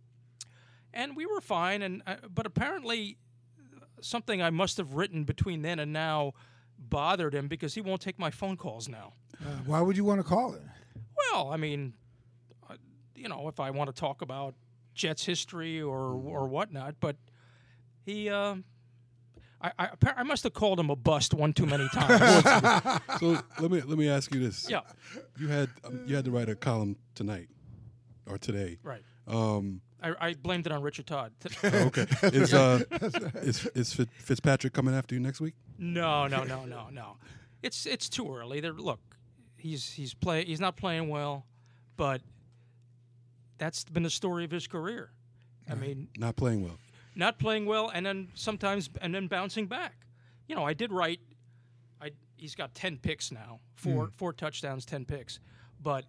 and we were fine. And uh, but apparently, something I must have written between then and now bothered him because he won't take my phone calls now. uh, why would you want to call it? Well, I mean, uh, you know, if I want to talk about Jets history or or whatnot, but he, uh, I, I I must have called him a bust one too many times. so let me let me ask you this. Yeah, You had um, you had to write a column tonight or today. right. Um, I, I blamed it on Richard Todd. oh, okay. Is uh is is Fit- Fitzpatrick coming after you next week? No, no, no, no, no. It's it's too early. There, look, he's he's play he's not playing well, but that's been the story of his career. I mean, Not playing well. not playing well, and then sometimes and then bouncing back. You know, I did write. I he's got ten picks now, four Mm. four touchdowns, ten picks, but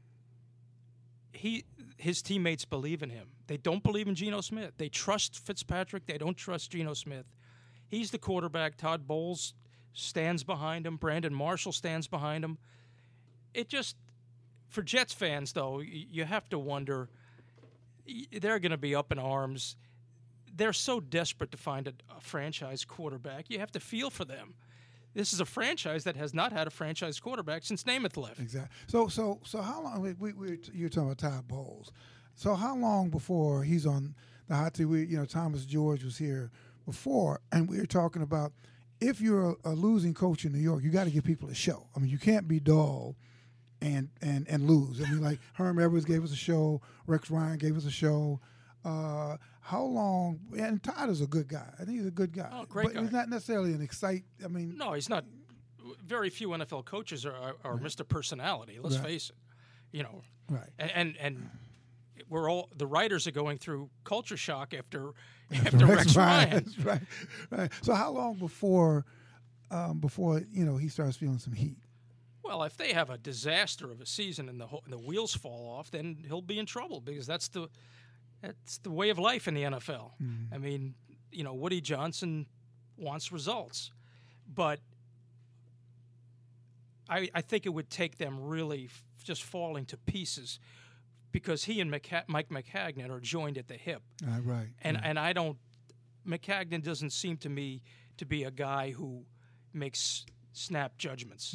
he his teammates believe in him. They don't believe in Geno Smith. They trust Fitzpatrick. They don't trust Geno Smith. He's the quarterback. Todd Bowles stands behind him. Brandon Marshall stands behind him. It just, for Jets fans, though, y- you have to wonder, y- they're going to be up in arms. They're so desperate to find a, a franchise quarterback. You have to feel for them. This is a franchise that has not had a franchise quarterback since Namath left. Exactly. So, so, so how long? We, we, we you're talking about Todd Bowles. So, how long before he's on the hot seat? We, you know, Thomas George was here before, and we were talking about if you're a, a losing coach in New York, you got to give people a show. I mean, you can't be dull and and and lose. I mean, like Herm Edwards gave us a show, Rex Ryan gave us a show. Uh, how long? And Todd is a good guy. I think he's a good guy. Oh, great but guy. he's not necessarily an excite. I mean, No, he's not. Very few N F L coaches are, are, are Mister Personality. Let's Right. face it. You know, right. and, and and we're all the writers are going through culture shock after After after Rex Ryan. right, right. So how long before, um, before you know he starts feeling some heat? Well, if they have a disaster of a season and the whole, and the wheels fall off, then he'll be in trouble because that's the that's the way of life in the N F L. Mm-hmm. I mean, you know, Woody Johnson wants results, but I I think it would take them really f- just falling to pieces because he and McCa- Mike McCagnon are joined at the hip. Uh, right. And right. and I don't. McCagnon doesn't seem to me to be a guy who makes snap judgments.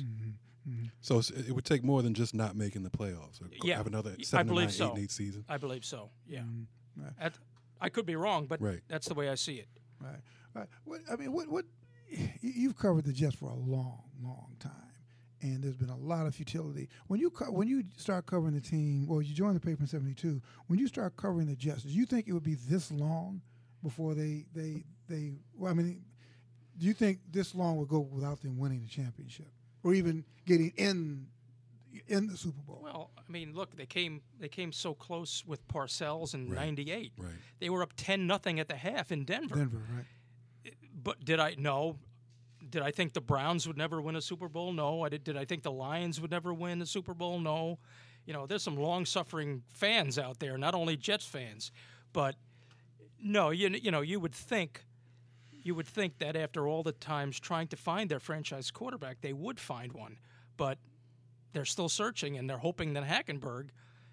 So it's- it would take more than just not making the playoffs. Or Yeah, have another I seven believe nine, so. eight and eight season. I believe so. Yeah. right. At- I could be wrong, but Right. that's the way I see it. Right. Right. What, I mean, what what you- you've covered the Jets for a long, long time, and there's been a lot of futility. When you co- when you start covering the team, well, you joined the paper in seventy-two. When you start covering the Jets, do you think it would be this long before they they they? Well, I mean, do you think this long would go without them winning the championship or even getting in in the Super Bowl? Well, I mean, look, they came they came so close with Parcells in Right. ninety-eight. Right. They were up ten nothing at the half in Denver. Denver, right? But did I no? Did I think the Browns would never win a Super Bowl? No. I did. Did I think the Lions would never win a Super Bowl? No. You know, there's some long-suffering fans out there, not only Jets fans, but no. You you know, you would think, you would think that after all the times trying to find their franchise quarterback, they would find one, but they're still searching and they're hoping that Hackenberg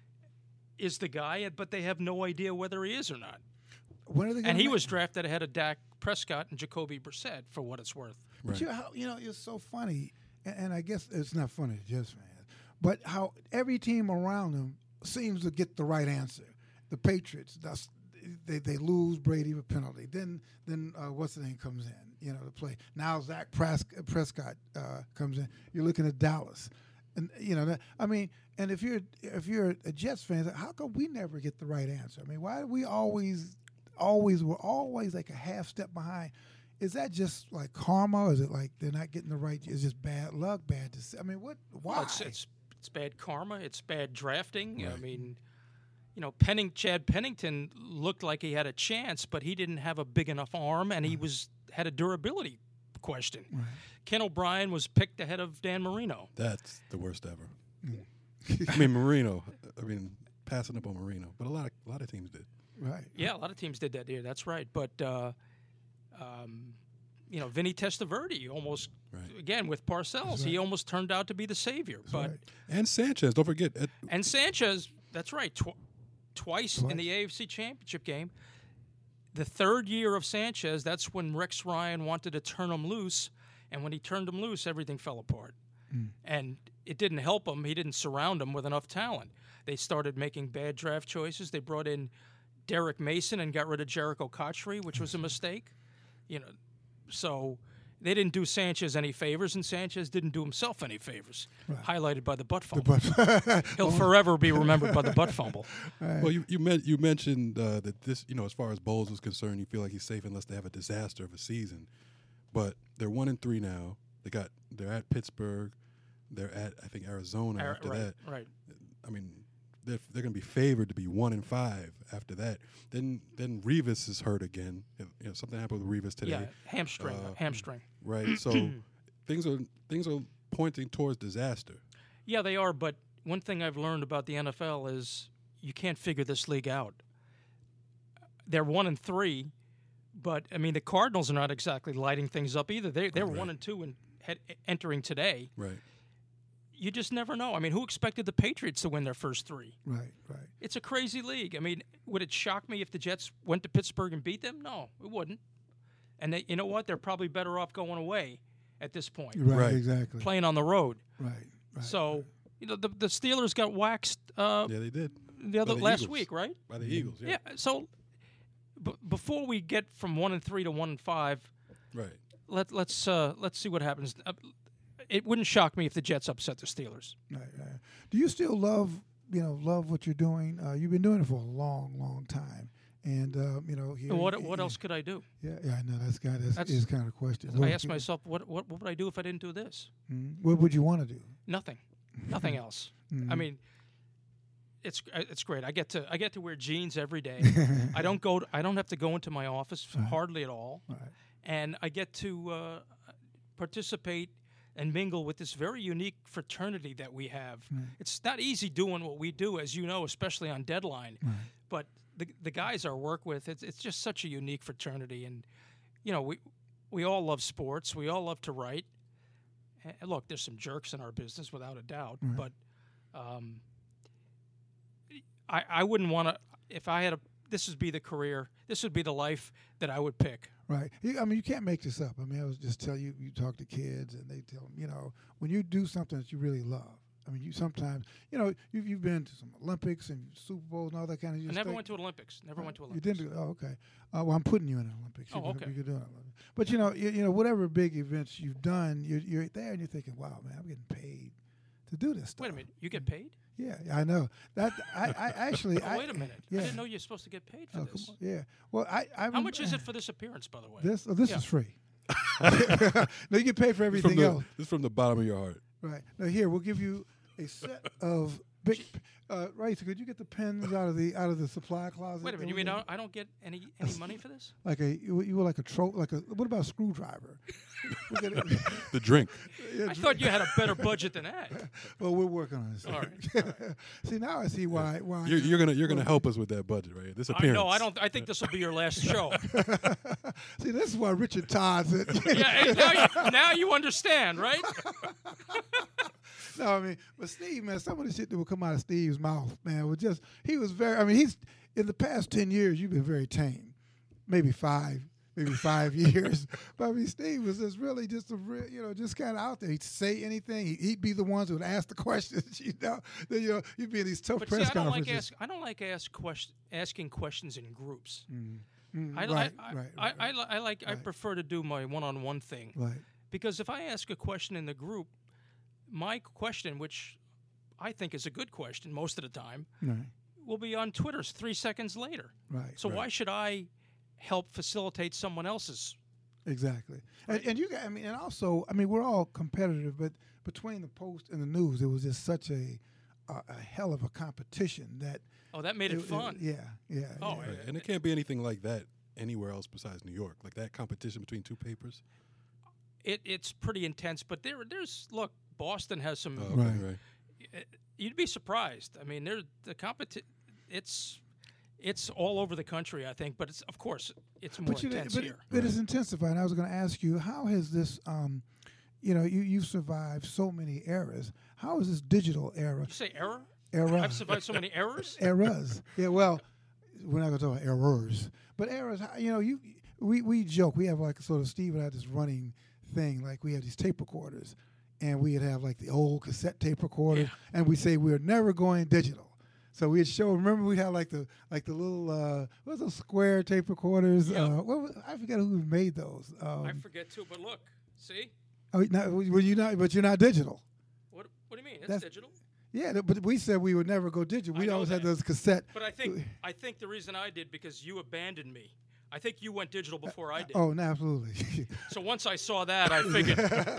is the guy, but they have no idea whether he is or not. When are they? And gonna he make- was drafted ahead of Dak Prescott and Jacoby Brissett, for what it's worth. But you know, how, you know, it's so funny, and, and I guess it's not funny to Jets fans, but how every team around them seems to get the right answer. The Patriots, that's, they they lose Brady with penalty. Then then uh, what's the name comes in, you know, to play. Now Zach Pres- Prescott uh, comes in. You're looking at Dallas, and you know, that, I mean, and if you're if you're a Jets fan, how come we never get the right answer? I mean, why do we always always we're always like a half step behind? Is that just like karma, or is it like they're not getting the right? It's just bad luck, bad. Deci- I mean, what? Why? Well, it's, it's it's bad karma. It's bad drafting. I Right. mean, you know, Penning, Chad Pennington looked like he had a chance, but he didn't have a big enough arm, and he was had a durability question. Right. Ken O'Brien was picked ahead of Dan Marino. That's the worst ever. I mean Marino. I mean passing up on Marino, but a lot of a lot of teams did. right. Yeah, a lot of teams did that here. That's right. But, uh, um, you know, Vinny Testaverde almost, Right. again, with Parcells, he almost turned out to be the savior. but right. And Sanchez, don't forget. At, And Sanchez, that's right, tw- twice, Twice. in the A F C Championship game. The third year of Sanchez, that's when Rex Ryan wanted to turn him loose. And when he turned him loose, everything fell apart. And it didn't help him. He didn't surround him with enough talent. They started making bad draft choices. They brought in Derek Mason and got rid of Jericho Cotchery, which was a mistake. You know, so they didn't do Sanchez any favors, and Sanchez didn't do himself any favors. Highlighted by the butt fumble. But He'll forever be remembered by the butt fumble. well, you you, meant, you mentioned uh, that this, you know, as far as Bowles was concerned, you feel like he's safe unless they have a disaster of a season. But they're one and three now. They got they're at Pittsburgh. They're at I think Arizona Ar- after right, that. right. I mean, they're, they're going to be favored to be one and five after that. Then then Revis is hurt again. You know, something happened with Revis today. Yeah, hamstring, Uh, hamstring. Right. So things are things are pointing towards disaster. Yeah, they are. But one thing I've learned about the N F L is you can't figure this league out. They're one and three, but I mean the Cardinals are not exactly lighting things up either. They they're Right. one and two and head, entering today. Right. You just never know. I mean, who expected the Patriots to win their first three? Right, right. It's a crazy league. I mean, would it shock me if the Jets went to Pittsburgh and beat them? No, it wouldn't. And they, you know what? They're probably better off going away at this point, Right, Right. exactly. playing on the road. Right, right. So, you know, the the Steelers got waxed uh, Yeah, they did. the other By the last Eagles. week, right? By the Eagles. Yeah. So, b- before we get from one and three to one and five, Right. let let's uh, let's see what happens. Uh, it wouldn't shock me if the Jets upset the Steelers. Right, right. Do you still love, you know, love what you're doing? Uh, you've been doing it for a long, long time, and uh, you know, here, What what else could I do? Yeah, yeah, I know that's kind of That's- is kind of question. I What asked would- myself, what, what what would I do if I didn't do this? Mm, what would you want to do? Nothing, nothing else. I mean, it's uh, it's great. I get to I get to wear jeans every day. I don't go. To, I don't have to go into my office hardly at all, Right. and I get to uh, participate and mingle with this very unique fraternity that we have. It's not easy doing what we do, as you know, especially on deadline. But the the guys I work with, it's it's just such a unique fraternity, and you know we we all love sports. We all love to write. And look, there's some jerks in our business, without a doubt, but. Um, I, I wouldn't want to, if I had a, this would be the career, this would be the life that I would pick. Right. You, I mean, you can't make this up. I mean, I was just tell you, you talk to kids and they tell them, you know, when you do something that you really love, I mean, you sometimes, you know, you've, you've been to some Olympics and Super Bowls and all that kind of stuff. I never went to Olympics. Never went to You Olympics. didn't do, oh, okay. Uh, well, I'm putting you in the Olympics. Oh, You're gonna- okay. You're doing Olympics. But, you know, you, you know, whatever big events you've done, you're, you're there and you're thinking, wow, man, I'm getting paid to do this stuff. Wait a minute, you get paid? Yeah, I know. That I, I actually. Oh, I, wait a minute. Yeah. I didn't know you're supposed to get paid for Oh, this. come on. Yeah. Well, I. I How much is it for this appearance, by the way? This oh, this Yeah. is free. No, you get paid for This from everything the, else. this is from the bottom of your heart. Right. Now here we'll give you a set of big. Uh, right. So could you get the pens out of the out of the supply closet? Wait a minute, you mean I don't, I don't get any any money for this? like a you, you were like a tro like a what about a screwdriver? We'll get it- The drink. I thought you had a better budget than that. well, we're working on this. All right. See now I see why why You're, you're gonna you're gonna help us with that budget, right? This I appearance. know, I don't, I think this will be your last show. see this is why Richard Todd said. Yeah, hey, now, you, now you understand, right? No, I mean, but Steve, man, some of the shit that would come out of Steve's mouth, man, was just, he was very, I mean, he's, in the past ten years, you've been very tame. Maybe five, maybe five years. But I mean, Steve was just really just a real, you know, just kind of out there. He'd say anything. He- He'd be the ones who would ask the questions, you know. Then, you know, you'd be in these tough But see, press I don't like conferences. ask, I don't like ask question, asking questions in groups. Mm, I, right, I, right, I, right, I, li- I like, I right. prefer to do my one-on-one thing. right. Because if I ask a question in the group, my question, which I think is a good question most of the time, Right, will be on Twitter's three seconds later. right. So why should I help facilitate someone else's? Exactly. And, and you got, I mean, and also, I mean, we're all competitive, but between the Post and the News, it was just such a, a, a hell of a competition that. Oh, that made it, fun. yeah, yeah. Oh, yeah. Right. And it can't be anything like that anywhere else besides New York. Like that competition between two papers. It, it's pretty intense, but there, there's look. Boston has some. Oh, okay, Right. right. You'd be surprised. I mean, there the competi- It's it's all over the country, I think, but it's of course it's more But, you know, intense but, here. but it's intensified. I was going to ask you, how has this, um, you know, you you've survived so many eras. How is this digital era? You say error? Era. I've survived so many errors. Eras. Yeah. Well, we're not going to talk about errors, but eras. how- You know, you we we joke. We have like sort of Steve and I had this running thing. Like we have these tape recorders, and we'd have like the old cassette tape recorders, and we say we're never going digital. So we'd show. Remember, we had like the like the little uh, what was those square tape recorders? Yeah. Uh, what was, I forget who made those. Um, I forget too, but look, see, oh, not, were you not? But you're not digital. what what do you mean? It's That's- digital. Yeah, th- but we said we would never go digital. I We know always had that. those cassette. But I think I think the reason I did because you abandoned me. I think you went digital before I did. Oh, no, absolutely. So once I saw that, I figured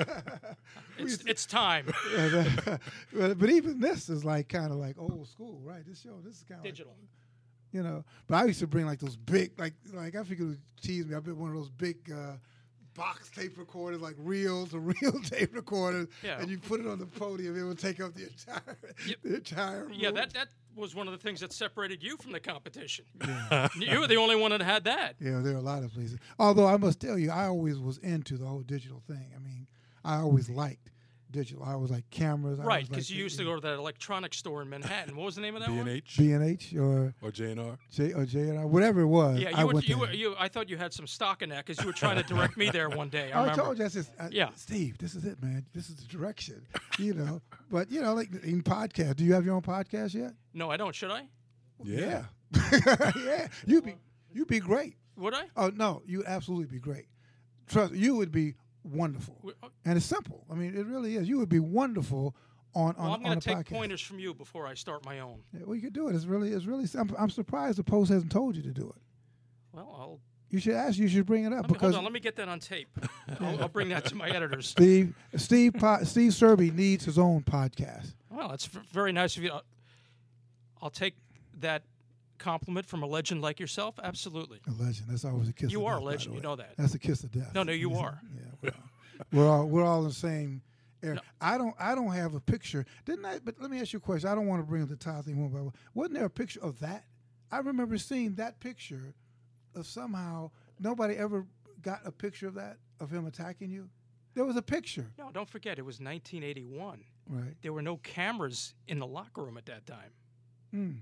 it's it's time. but, but even this is like kind of like old school, right? This show, this is kind of Digital. you know. But I used to bring like those big, like like I figured it would tease me. I bet one of those big uh, box tape recorders, like real to real tape recorders, Yeah. and you put it on the podium. It would take up the entire Yep. the entire room. Yeah, that that was one of the things that separated you from the competition. You were the only one that had that. Yeah, there are a lot of places. Although I must tell you, I always was into the whole digital thing. I mean, I always liked digital. I was like cameras. I Right, was because like, you used to go to that electronics store in Manhattan. What was the name of that B and one? H B and H or or J and R. J or J and I, whatever it was. Yeah, I you were, went you there. were, you. I thought you had some stock in that because you were trying to direct me there one day. I I remember. told you, I said, I, Yeah. Steve, this is it, man. This is the direction, you know. But you know, like in podcast, do you have your own podcast yet? No, I don't. Should I? Yeah. yeah, you'd be you'd be great. Would I? Oh no, you absolutely be great. Trust, you would be wonderful, We- oh. and it's simple. I mean, it really is. You would be wonderful on Well, on, I'm on going a to take podcast. pointers from you before I start my own. Yeah, well, you could do it. It's really, it's really. I'm, I'm surprised the Post hasn't told you to do it. Well, I'll You should ask. You should bring it up let me, because hold on. Let me get that on tape. I'll, I'll bring that to my editors. Steve Steve po- Steve Serby needs his own podcast. Well, that's v- very nice of you. I'll, I'll take that compliment from a legend like yourself. Absolutely. A legend. That's always a kiss. You of are death, a by legend, the you way. know that. That's a kiss of death. No, no, you He's a- are. Yeah, we're all, we're all we're all in the same area. No. I don't I don't have a picture. Didn't I? But let me ask you a question. I don't want to bring up the Todd thing one by one. Wasn't there a picture of that? I remember seeing that picture of somehow nobody ever got a picture of that of him attacking you. There was a picture, No, don't forget, it was nineteen eighty-one. right? There were no cameras in the locker room at that time. Mm.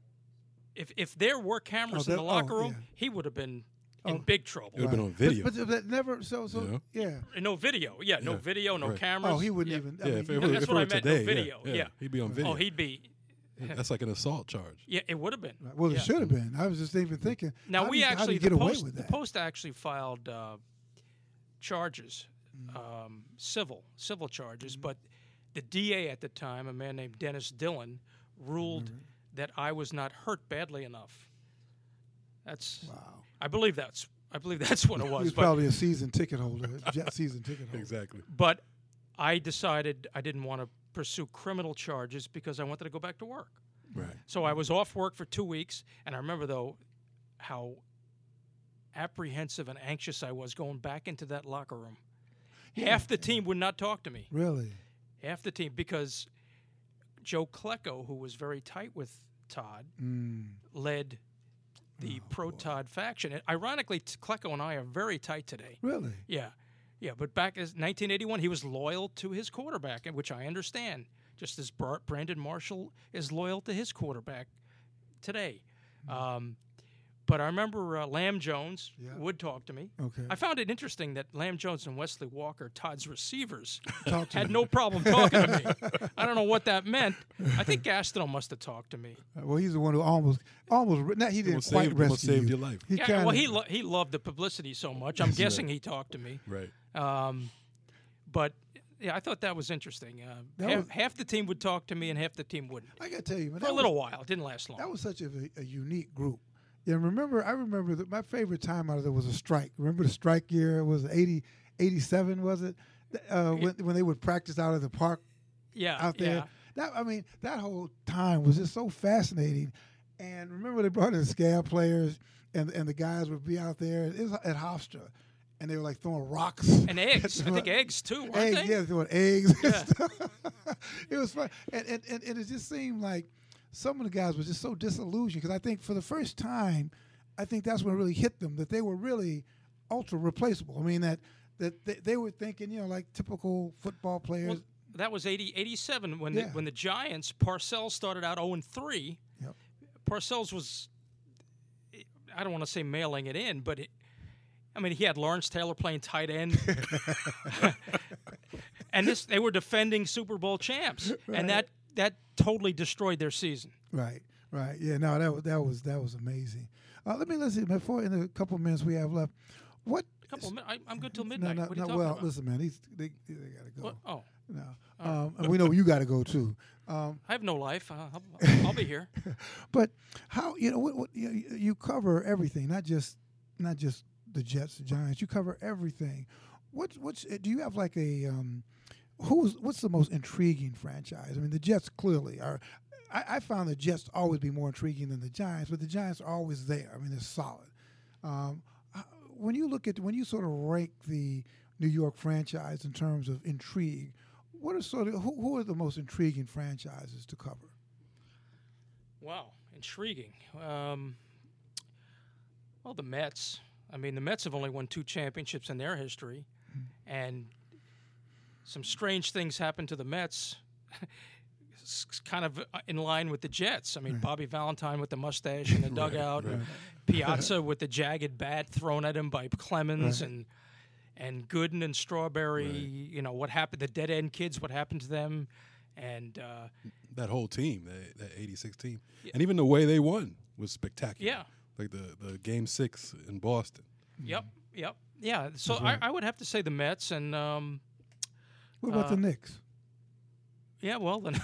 If if there were cameras Oh, in that- the locker oh, room, yeah. he would have been in Oh. big trouble. It would have been on Right. video. But, but that never. So so Yeah. yeah. And no video. Yeah, no Yeah, video, no right. cameras. Oh, he wouldn't Yeah. even. I yeah, mean, if you it, know, were- that's if it what I were meant, no today, video, Yeah, yeah. he'd be on video. Oh, he'd be. That's like an assault charge. Yeah, it would have been. Right. Well, yeah. it should have been. I was just even thinking. Now how we did, how actually did he get the away post with the that? post actually filed uh, charges, Mm-hmm. um, civil civil charges, but the D A at the time, a man named Dennis Dillon, ruled Mm-hmm. that I was not hurt badly enough. That's Wow. I believe that's I believe that's what it He was. was but, probably a season ticket holder, jet season ticket holder. Exactly. but I decided I didn't want to pursue criminal charges because I wanted to go back to work. Right. So I was off work for two weeks, and I remember though how apprehensive and anxious I was going back into that locker room. Half the team would not talk to me. Really? Half the team because Joe Klecko, who was very tight with Todd, Mm. led the pro Todd faction. And ironically, t- Klecko and I are very tight today. Really? Yeah, yeah. But back in nineteen eighty-one, he was loyal to his quarterback, and which I understand. Just as Bra- Brandon Marshall is loyal to his quarterback today. Um, but I remember uh, Lamb Jones Yeah. would talk to me. Okay. I found it interesting that Lamb Jones and Wesley Walker, Todd's receivers, Talk to had me. no problem talking to me. I don't know what that meant. I think Gastineau must have talked to me. Well, he's the one who almost, almost. Not he didn't Almost quite saved- almost rescue saved you. your life. He Yeah, kinda, well, he lo- he loved the publicity so much. I'm guessing he talked to me. Right. Um, but yeah, I thought that was interesting. Uh, That half, was- half the team would talk to me, and half the team wouldn't. I got to tell you, man, For that a little was, while, it didn't last long. that was such a, a unique group. Yeah, remember, I remember that my favorite time out of there was a strike. Remember the strike year? It was eighty, eighty-seven, was it? Uh, when, when they would practice out of the park yeah, out there. yeah. That I mean, that whole time was just so fascinating. And remember, they brought in scab players, and and the guys would be out there. It was at Hofstra, and they were like throwing rocks And eggs. I think eggs too, weren't eggs, they? yeah, throwing eggs. and Yeah. stuff. It was fun, and, and and and it just seemed like some of the guys were just so disillusioned because I think for the first time, I think that's when it really hit them that they were really ultra replaceable. I mean that that they, they were thinking, you know, like typical football players. Well, that was eighty, eighty-seven when Yeah. the, when the Giants, Parcells started out oh and three. Yep. Parcells was, I don't want to say mailing it in, but it, I mean, he had Lawrence Taylor playing tight end. And this they were defending Super Bowl champs. And that, that totally destroyed their season. Right, right. Yeah, no, that was that was that was amazing. Uh, let me listen before in the couple of minutes we have left. What? A couple of minutes. I, I'm good till No, midnight. no, what are you no. talking Well, about? listen, man. These they they gotta go. What? Oh, No, um, and we know you got to go too. Um, I have no life. Uh, I'll, I'll be here. but how you know what, what you, you cover everything, not just not just the Jets, the Giants. You cover everything. What's what's do you have like a um, who's what's the most intriguing franchise? I mean, the Jets clearly are. I, I found the Jets always be more intriguing than the Giants, but the Giants are always there. I mean, they're solid. Um, when you look at when you sort of rank the New York franchise in terms of intrigue, what are sort of who, who are the most intriguing franchises to cover? Wow, intriguing. Um, well, the Mets. I mean, the Mets have only won two championships in their history, mm-hmm. and some strange things happened to the Mets. It's kind of in line with the Jets. I mean, right. Bobby Valentine with the mustache in the dugout, right, right. Piazza with the jagged bat thrown at him by Clemens, right. and and Gooden and Strawberry. Right. You know what happened? The dead end kids. What happened to them? And uh, that whole team, that, that eighty-six team, yeah. and even the way they won was spectacular. Yeah, like the, the game six in Boston. Yep, yep, yeah. So right. I, I would have to say the Mets and. Um, what about uh, the Knicks? Yeah, well then.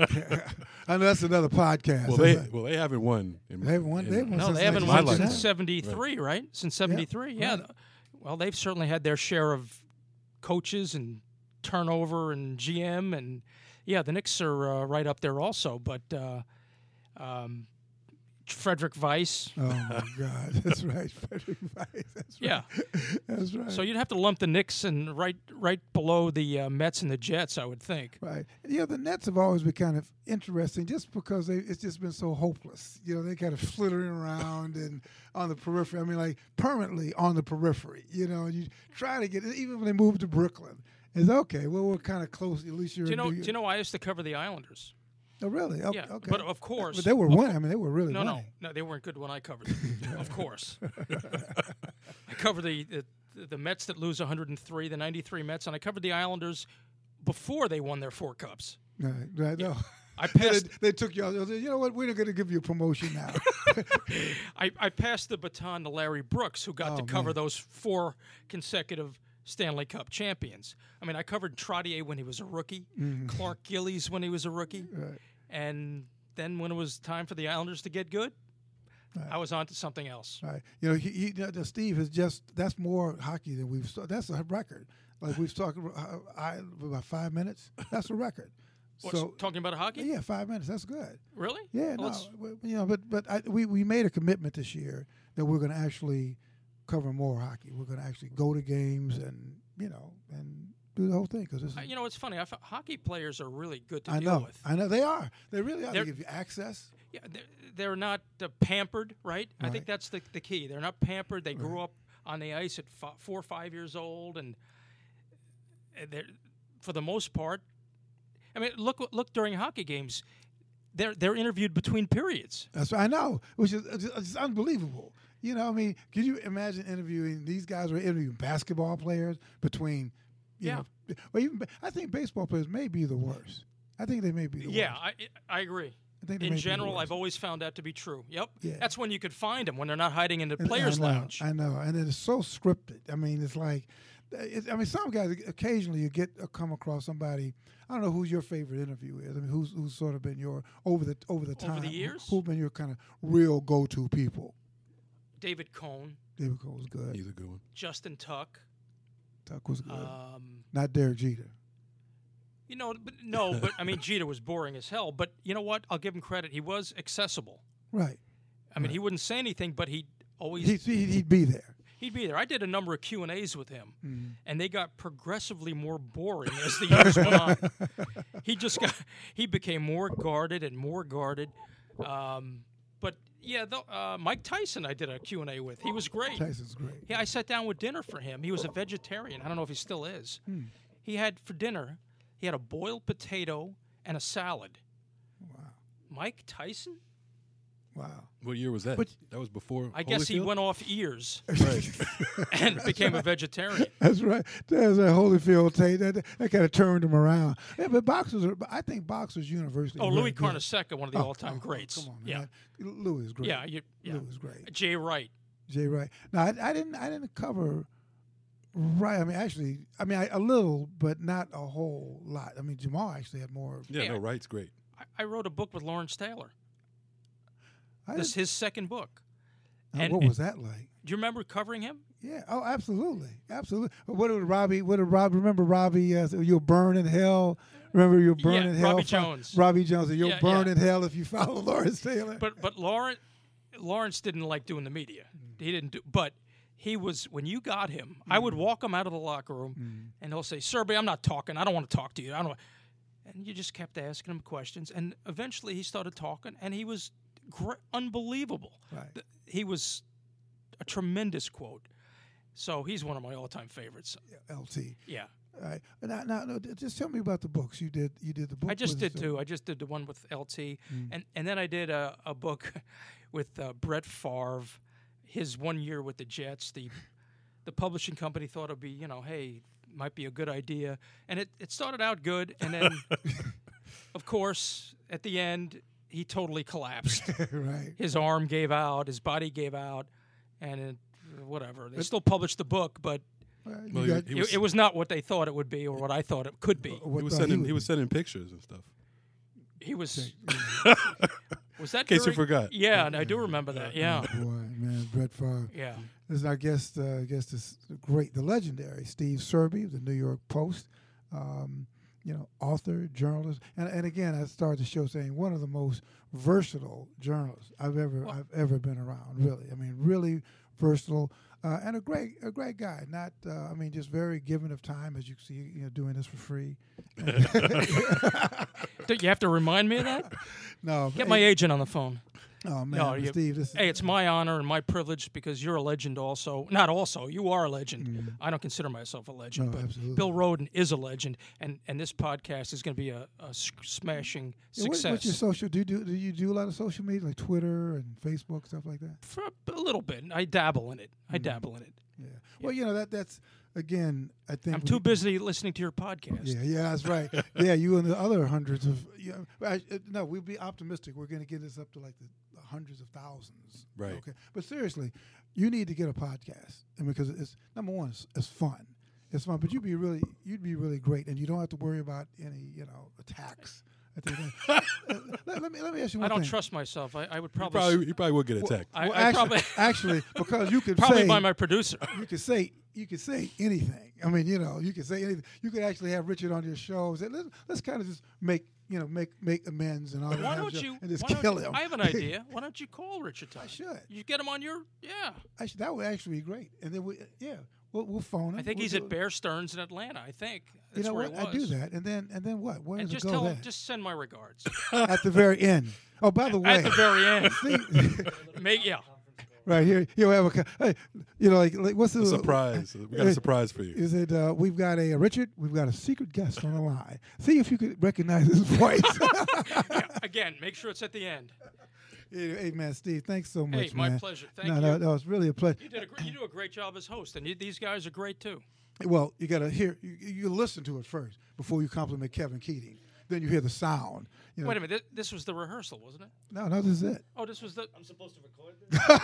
I know that's another podcast. Well, they well they haven't won. In, they haven't won. In, they haven't won no, since they haven't won like since seventy-three, right. right? Since seventy-three, yeah. yeah. Right. Well, they've certainly had their share of coaches and turnover and G M, and yeah, the Knicks are uh, right up there also. But uh, um, Frederick Weiss. Oh my God, that's right, Frederick Weiss. That's right. Yeah, that's right. So you'd have to lump the Knicks and right, right below the uh, Mets and the Jets, I would think. Right. Yeah, the Nets have always been kind of interesting, just because they, it's just been so hopeless. You know, they kind of flittering around and on the periphery. I mean, like permanently on the periphery. You know, and you try to get even when they moved to Brooklyn. It's okay. Well, we're kind of close. At least you're. Do you know? Do you know? I used to cover the Islanders. Oh, really? Oh, yeah. Okay. But of course. But they were winning. I mean, they were really no, winning. No, no, they weren't good when I covered them. Of course. I covered the, the the Mets that lose one hundred three, the ninety-three Mets, and I covered the Islanders before they won their four cups. Right. Right. No. I passed. they, they took you out. They said, you know what? We're not going to give you a promotion now. I, I passed the baton to Larry Brooks, who got oh, to cover man. those four consecutive Stanley Cup champions. I mean, I covered Trottier when he was a rookie, mm-hmm. Clark Gillies when he was a rookie, right. and then when it was time for the Islanders to get good, right. I was on to something else. Right. You know, he, he, you know, Steve is just, that's more hockey than we've, that's a record. Like we've talked about, I, about five minutes. That's a record. What's, so talking about hockey? Yeah, five minutes. That's good. Really? Yeah. Well, no, you know, but but I, we we made a commitment this year that we're going to actually cover more hockey. We're going to actually go to games and you know and do the whole thing because this. Uh, is, you know, it's funny. I f- hockey players are really good to I deal know. with. I know they are. They really are. They're, they give you access. Yeah, they're, they're not uh, pampered, right? right? I think that's the the key. They're not pampered. They grew right. up on the ice at f- four or five years old, and they're for the most part. I mean, look look during hockey games, they're they're interviewed between periods. That's what I know, which is it's, it's unbelievable. You know, I mean, could you imagine interviewing these guys? Were interviewing basketball players between, you yeah. know, well, even I think baseball players may be the worst. I think they may be the yeah, worst. Yeah, I I agree. I think in general, I've always found that to be true. Yep, yeah. That's when you could find them when they're not hiding in the and, players' I know, lounge. I know, and it's so scripted. I mean, it's like, it's, I mean, some guys occasionally you get uh, come across somebody. I don't know who's your favorite interview is. I mean, who's who's sort of been your over the over the time over the years? Who've been your kind of real go to people? David Cohn. David Cohn was good. He's a good one. Justin Tuck. Tuck was good. Um, Not Derek Jeter. You know, but no, but I mean, Jeter was boring as hell. But you know what? I'll give him credit. He was accessible. Right. I mean, right. he wouldn't say anything, but he'd always he'd, he'd be there. He'd be there. I did a number of Q and A's with him, mm-hmm. and they got progressively more boring as the years went on. He just got he became more guarded and more guarded. Um, but yeah, the, uh, Mike Tyson, I did a Q and A with. He was great. Tyson's great. Yeah, I sat down with dinner for him. He was a vegetarian. I don't know if he still is. Hmm. He had for dinner. He had a boiled potato and a salad. Wow. Mike Tyson? Wow. What year was that? But that was before I guess he Holyfield? went off ears Right. and became a vegetarian. That's right. There's a Holyfield tape that that kind of turned him around. Yeah, but boxers are. I think boxers universally. Oh, are Louis very good. Carnesecca, one of the Oh, all-time oh, greats. Oh, come on, yeah, man. Louis is great. yeah, you, yeah. Louis is great. Jay Wright. Jay Wright. No, I, I didn't. I didn't cover. Right. I mean, actually, I mean, I, a little, but not a whole lot. I mean, Jamal actually had more. Yeah, Yeah. no, Wright's great. I, I wrote a book with Lawrence Taylor. I This is didn't- his second book. now, and- what was that like? Do you remember covering him? Yeah. Oh, absolutely, absolutely. What did Robbie? What did Robbie? Remember Robbie? Uh, you'll burn in hell. Remember you'll burn Yeah, in hell. Robbie Fo- Jones. Robbie Jones. You'll Yeah, burn yeah. in hell if you follow Lawrence Taylor. But but Lawrence Lawrence didn't like doing the media. He didn't do. But he was, when you got him, I would walk him out of the locker room, Mm. and he'll say, Serby, I'm not talking. I don't want to talk to you. I don't. And you just kept asking him questions, and eventually he started talking, and he was gr- unbelievable. Right. Th- He was a tremendous quote. So he's one of my all-time favorites. L T. Yeah. All right. Now, now, no, just tell me about the books. You did. You did the book. I just with- did two. I just did the one with L T, Mm. and and then I did a, a book with uh, Brett Favre, his one year with the Jets. The the publishing company thought it'd be, you know, hey, might be a good idea, and it, it started out good, and then, of course, at the end, he totally collapsed. right. His arm gave out, his body gave out, and it, whatever. They still published the book, but Well, you Well, got- he it, was- it was not what they thought it would be or what I thought it could be. what He was thought sending would he was be. sending pictures and stuff. He was. Was that In case you during- forgot. Yeah, and I do remember that. Yeah, Oh, boy, man, Brett Favre. yeah. This is our guest. Uh, guest is the great, the legendary Steve Serby of the New York Post. Um, you know, author, journalist, and and again, I started the show saying one of the most versatile journalists I've ever I've ever been around. Really, I mean, really versatile, uh, and a great a great guy. Not, uh, I mean, just very given of time, as you see, you know, doing this for free. Do you have to remind me of that? No, Get hey, my agent on the phone. Oh man, No, but you- Steve, this is, Hey, it's my honor and my privilege because you're a legend also. Not also, you are a legend. I don't consider myself a legend, Mm. No, but absolutely. Bill Roden is a legend, and, and this podcast is going to be a, a s- smashing Yeah, what- success. what's your social? Do you do do you do a lot of social media like Twitter and Facebook stuff like that? For a little bit. I dabble in it. I Mm. dabble in it. Yeah. Well, you know that that's again. I think I'm when too you- busy listening to your podcast. Yeah, yeah, that's right. yeah, you and the other hundreds of. Yeah, I, uh, no, we'll be optimistic. We're going to get this up to like the, the hundreds of thousands. Right. Okay. But seriously, you need to get a podcast, and because it's number one, it's, it's fun. It's fun, but you'd be really, you'd be really great, and you don't have to worry about any, you know, attacks. I think. that- uh, let, let me let me ask you one I don't thing. trust myself. I, I would You probably, probably you probably would get attacked. I, Well, I actually, probably, actually, because you could probably say by my producer. you could say you could say anything. I mean, you know, you could say anything. You could actually have Richard on your show. Say, let's let's kind of just make you know make make amends and all that. Why have don't your- you? and just why don't kill you- him? I have an idea. Why don't you call Richard Todd? I should. You get him on your. Yeah. Actually, that would actually be great. And then we yeah, we'll we'll phone him. I think We'll he's do at it. Bear Stearns in Atlanta. I think. You That's know where what? It I do was. that, and then and then what? Where And does just it go tell then? him, just send my regards. At the very end. Oh, by the way, At the very end. see, Make, yeah. right here, he'll have a co- hey, you know, like, like what's the A surprise. We got a surprise for you. Is it? Uh, we've got a uh, Richard. We've got a secret guest on the line. See if you could recognize his voice. Yeah. Again, make sure it's at the end. Hey, hey, man, Steve, thanks so much, Hey, my man. pleasure. Thank no, you. No, no, it's really a pleasure. You did a gr- you do a great job as host, and you, these guys are great too. Well, you got to hear, you, you listen to it first before you compliment Kevin Keating. Then you hear the sound. You know, Wait a minute. This, this was the rehearsal, wasn't it? No, no, this is it. Oh, this was the. I'm supposed to record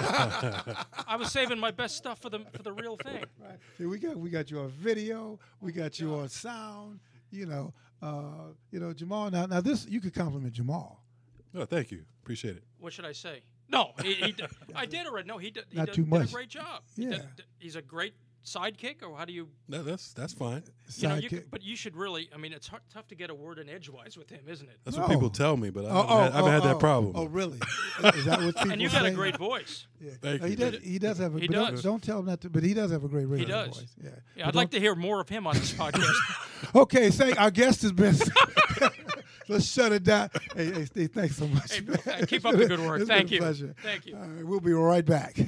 this. I was saving my best stuff for the for the real thing. Right. See, we got we got you on video. We got you on sound. You know, uh, you know, Jamal. Now, now this you could compliment Jamal. Oh, thank you. Appreciate it. What should I say? No, he, he did, I did already. No, he did. He Not did, too did much. a great job. He Yeah. did- he's a great sidekick, or how do you? No, that's that's fine. You know, you Sidekick. could, but you should really. I mean, it's hard, tough to get a word in edgewise with him, isn't it? That's No. what people tell me, but I Oh, haven't, had, I haven't oh, had that oh. problem. Oh, really? Is that what people And you got say? a great voice. Yeah. Thank No, he you. does. He does have a. He but don't- does. Don't, tell him that. To, but he does have a great radio does. voice. Yeah. Yeah, But I'd like to hear more of him on this podcast. don't- Okay, say our guest has been. Let's shut it down. Hey, hey, Steve, thanks so much. Hey, man. uh, keep It's up been the a- good work. it's Thank been a you. Pleasure. Thank you. All right, we'll be right back.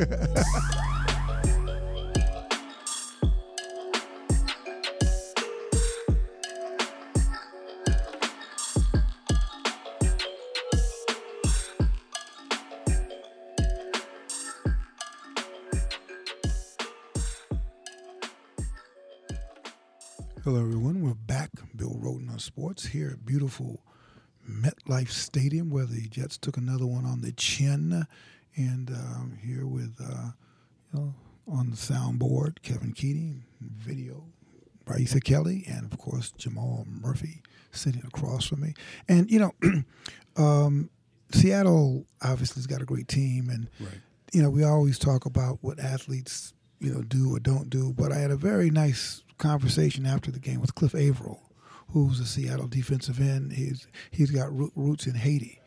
Hello, everyone. We're back. Bill Roden on Sports here at beautiful MetLife Stadium, where the Jets took another one on the chin. And um, here with, uh, you know, on the soundboard, Kevin Keating, video, Raisa Kelly, and of course Jamal Murphy sitting across from me. And you know, um, Seattle obviously has got a great team, and Right. you know, we always talk about what athletes, you know, do or don't do. But I had a very nice conversation after the game with Cliff Averill, who's a Seattle defensive end. He's he's got roo- roots in Haiti,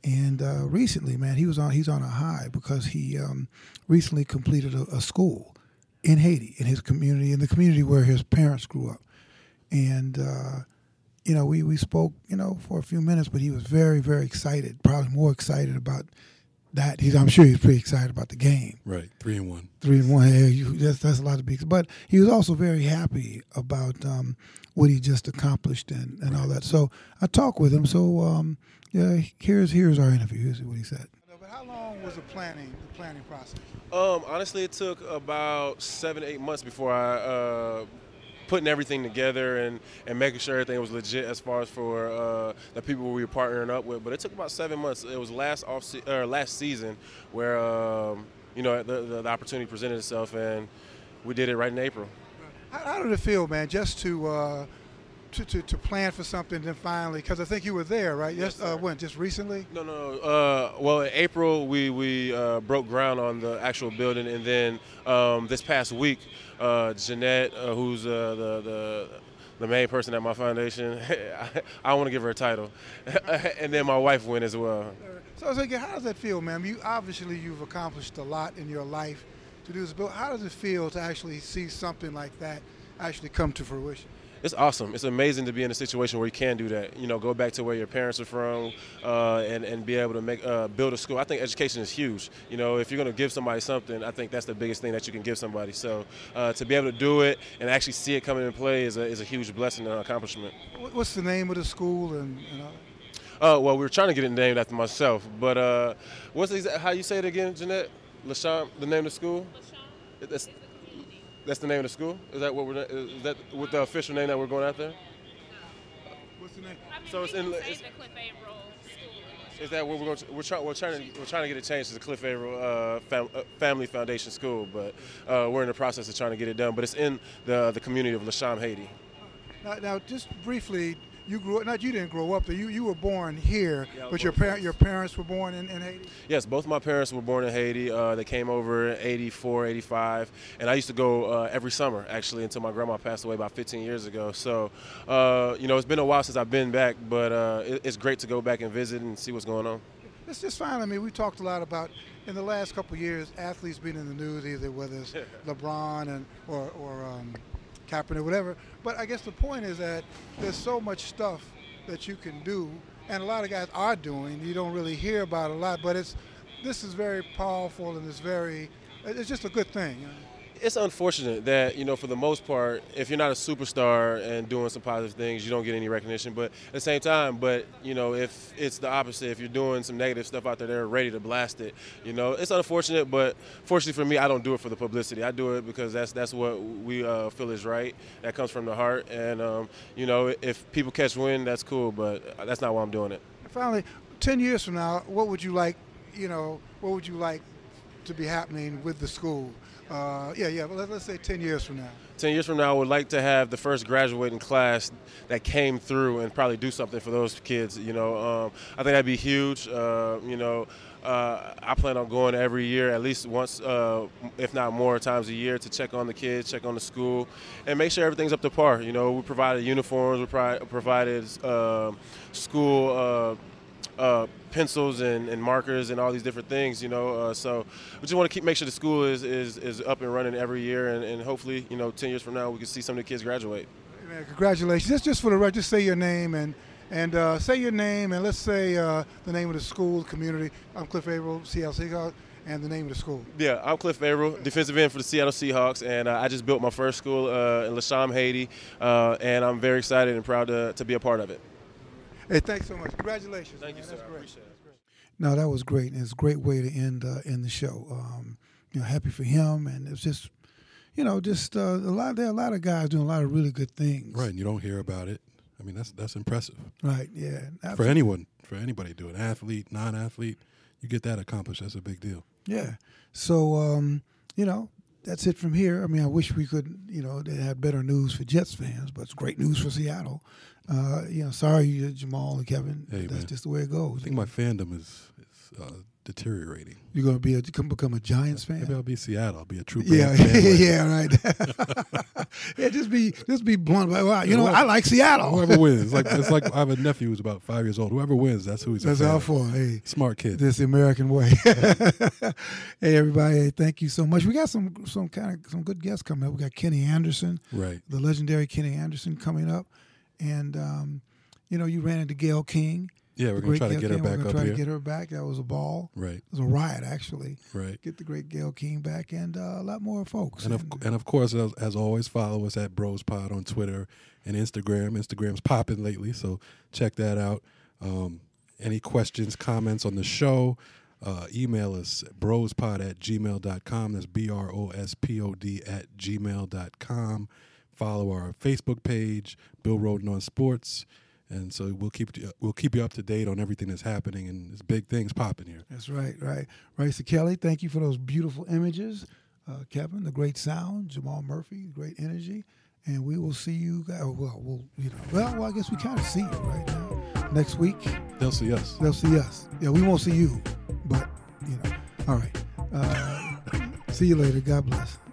And uh, recently, man, he was on he's on a high because he um, recently completed a, a school in Haiti, in his community, in the community where his parents grew up. And, uh, you know, we, we spoke, you know, for a few minutes, but he was very, very excited, probably more excited about that. He's, I'm sure he's pretty excited about the game. Right, three and one. Three and one, yeah, you, that's, that's a lot of big. But he was also very happy about um, what he just accomplished and, and all that. So I talked with him. So um, yeah, here's here's our interview. Here's what he said. But how long was the planning the planning process? Um, honestly, it took about seven, eight months before I uh, putting everything together and, and making sure everything was legit as far as for uh, the people we were partnering up with. But it took about seven months. It was last off se- or last season where um, you know the, the, the opportunity presented itself, and we did it right in April. How, how did it feel, man, just to uh, to, to to plan for something, then finally, because I think you were there, right? Yes, Yes. Uh, sir. when? Just recently? No, no. Uh, well, in April we we uh, broke ground on the actual building, and then um, this past week, uh, Jeanette, uh, who's uh, the the the main person at my foundation, I, I want to give her a title, and then my wife went as well. So I was thinking, how does that feel, man? You obviously you've accomplished a lot in your life to do this, but how does it feel to actually see something like that actually come to fruition? It's awesome. It's amazing to be in a situation where you can do that. You know, go back to where your parents are from, uh, and and be able to make uh, build a school. I think education is huge. You know, if you're going to give somebody something, I think that's the biggest thing that you can give somebody. So uh, to be able to do it and actually see it coming in play is a is a huge blessing and accomplishment. What's the name of the school and, and all that? Uh, well, we were trying to get it named after myself, but uh, what's the exact, how you say it again, Jeanette? LaShawn, the name of the school? LaShawn. That's, that's the name of the school? Is that what we're? Is that with the official name that we're going after? What's the name? I mean, So it's we in- can say it's- the Cliff Averill School. Is that what we're going? To, we're trying. We're trying to. We're trying to get it changed to the Cliff Averill uh, fam, uh, Family Foundation School, but uh, we're in the process of trying to get it done. But it's in the the community of Lasham, Haiti. Now, now, just briefly, you grew up. Not you didn't grow up there. You you were born here, Yeah, I was but your born parent first. your parents were born in, in Haiti. Yes, both my parents were born in Haiti. Uh, they came over in eighty-four, eighty-five, and I used to go uh, every summer, actually, until my grandma passed away about fifteen years ago. So, uh, you know, it's been a while since I've been back, but uh, it, it's great to go back and visit and see what's going on. It's just fine. I mean, we talked a lot about in the last couple of years athletes being in the news, either whether it's LeBron and or or um, Kaepernick, whatever. But I guess the point is that there's so much stuff that you can do, and a lot of guys are doing. You don't really hear about it a lot, but it's this is very powerful and it's very it's just a good thing. You know? It's unfortunate that, you know, for the most part, if you're not a superstar and doing some positive things, you don't get any recognition. But at the same time, but, you know, if it's the opposite, if you're doing some negative stuff out there, they're ready to blast it. You know, it's unfortunate, but fortunately for me, I don't do it for the publicity. I do it because that's that's what we uh, feel is right. That comes from the heart. And, um, you know, if people catch wind, that's cool, but that's not why I'm doing it. Finally, ten years from now, what would you like? You know, what would you like to be happening with the school? Uh, yeah, yeah. But let's say ten years from now. ten years from now, I would like to have the first graduating class that came through and probably do something for those kids. You know, um, I think that'd be huge. Uh, you know, uh, I plan on going every year, at least once, uh, if not more times a year, to check on the kids, check on the school, and make sure everything's up to par. You know, we provided uniforms, we pro- provided uh, school uh, uh, pencils and, and markers and all these different things, you know. Uh, so we just want to keep make sure the school is, is, is up and running every year, and, and hopefully, you know, ten years from now we can see some of the kids graduate. Hey, man, congratulations. Just just for the record, just say your name and and uh, say your name and let's say uh, the name of the school, community. I'm Cliff Averill, Seattle Seahawks, and the name of the school. Yeah, I'm Cliff Averill, defensive end for the Seattle Seahawks, and uh, I just built my first school uh, in Lasham, Haiti, uh, and I'm very excited and proud to, to be a part of it. Hey, thanks so much. Congratulations. Thank man. you, sir. That's I great. appreciate it. No, that was great, and it's a great way to end uh, end the show. Um, you know, happy for him, and it's just, you know, just uh, a lot. There are a lot of guys doing a lot of really good things. Right, and you don't hear about it. I mean, that's that's impressive. Right. Yeah. For Absolutely. anyone, for anybody to do it, athlete, non-athlete, you get that accomplished. That's a big deal. Yeah. So, um, you know, that's it from here. I mean, I wish we could, you know, they had better news for Jets fans, but it's great news for Seattle. Uh, you know, sorry, Jamal and Kevin. Hey, that's man. just the way it goes. I think my fandom is, is uh, deteriorating. You're going to be a, become become a Giants fan? Maybe I'll be Seattle. I'll be a true Yeah, bandwagon. yeah, right. yeah, just be just be blunt. Like, wow, you know, Whoever- I like Seattle. Whoever wins, like it's like I have a nephew who's about five years old. Whoever wins, that's who he's. That's a fan all of. for. Hey, Smart kid. this the American way. Hey, everybody! Hey, thank you so much. We got some some kind of some good guests coming up. We got Kenny Anderson, Right. the legendary Kenny Anderson, coming up, and um, you know, you ran into Gayle King. Yeah, we're the gonna great try to Gayle get her King. We're back gonna up try here. to get her back. That was a ball. Right. It was a riot, actually. Right. Get the great Gayle King back, and uh, a lot more folks. And of and of course, as, as always, follow us at Bros Pod on Twitter and Instagram. Instagram's popping lately, so check that out. Um, any questions, comments on the show, uh, email us brospod at gmail dot com. That's B R O S P O D at gmail dot com. Follow our Facebook page, Bill Roden on Sports. And so we'll keep you, we'll keep you up to date on everything that's happening, and there's big things popping here. That's right, right. Raisa Kelly, thank you for those beautiful images. Uh, Kevin, the great sound. Jamal Murphy, great energy. And we will see you guys. Well, we'll, you know, well, well I guess we kind of see you right now. Next week, They'll see us. they'll see us. Yeah, we won't see you, but, you know. All right. Uh, see you later. God bless.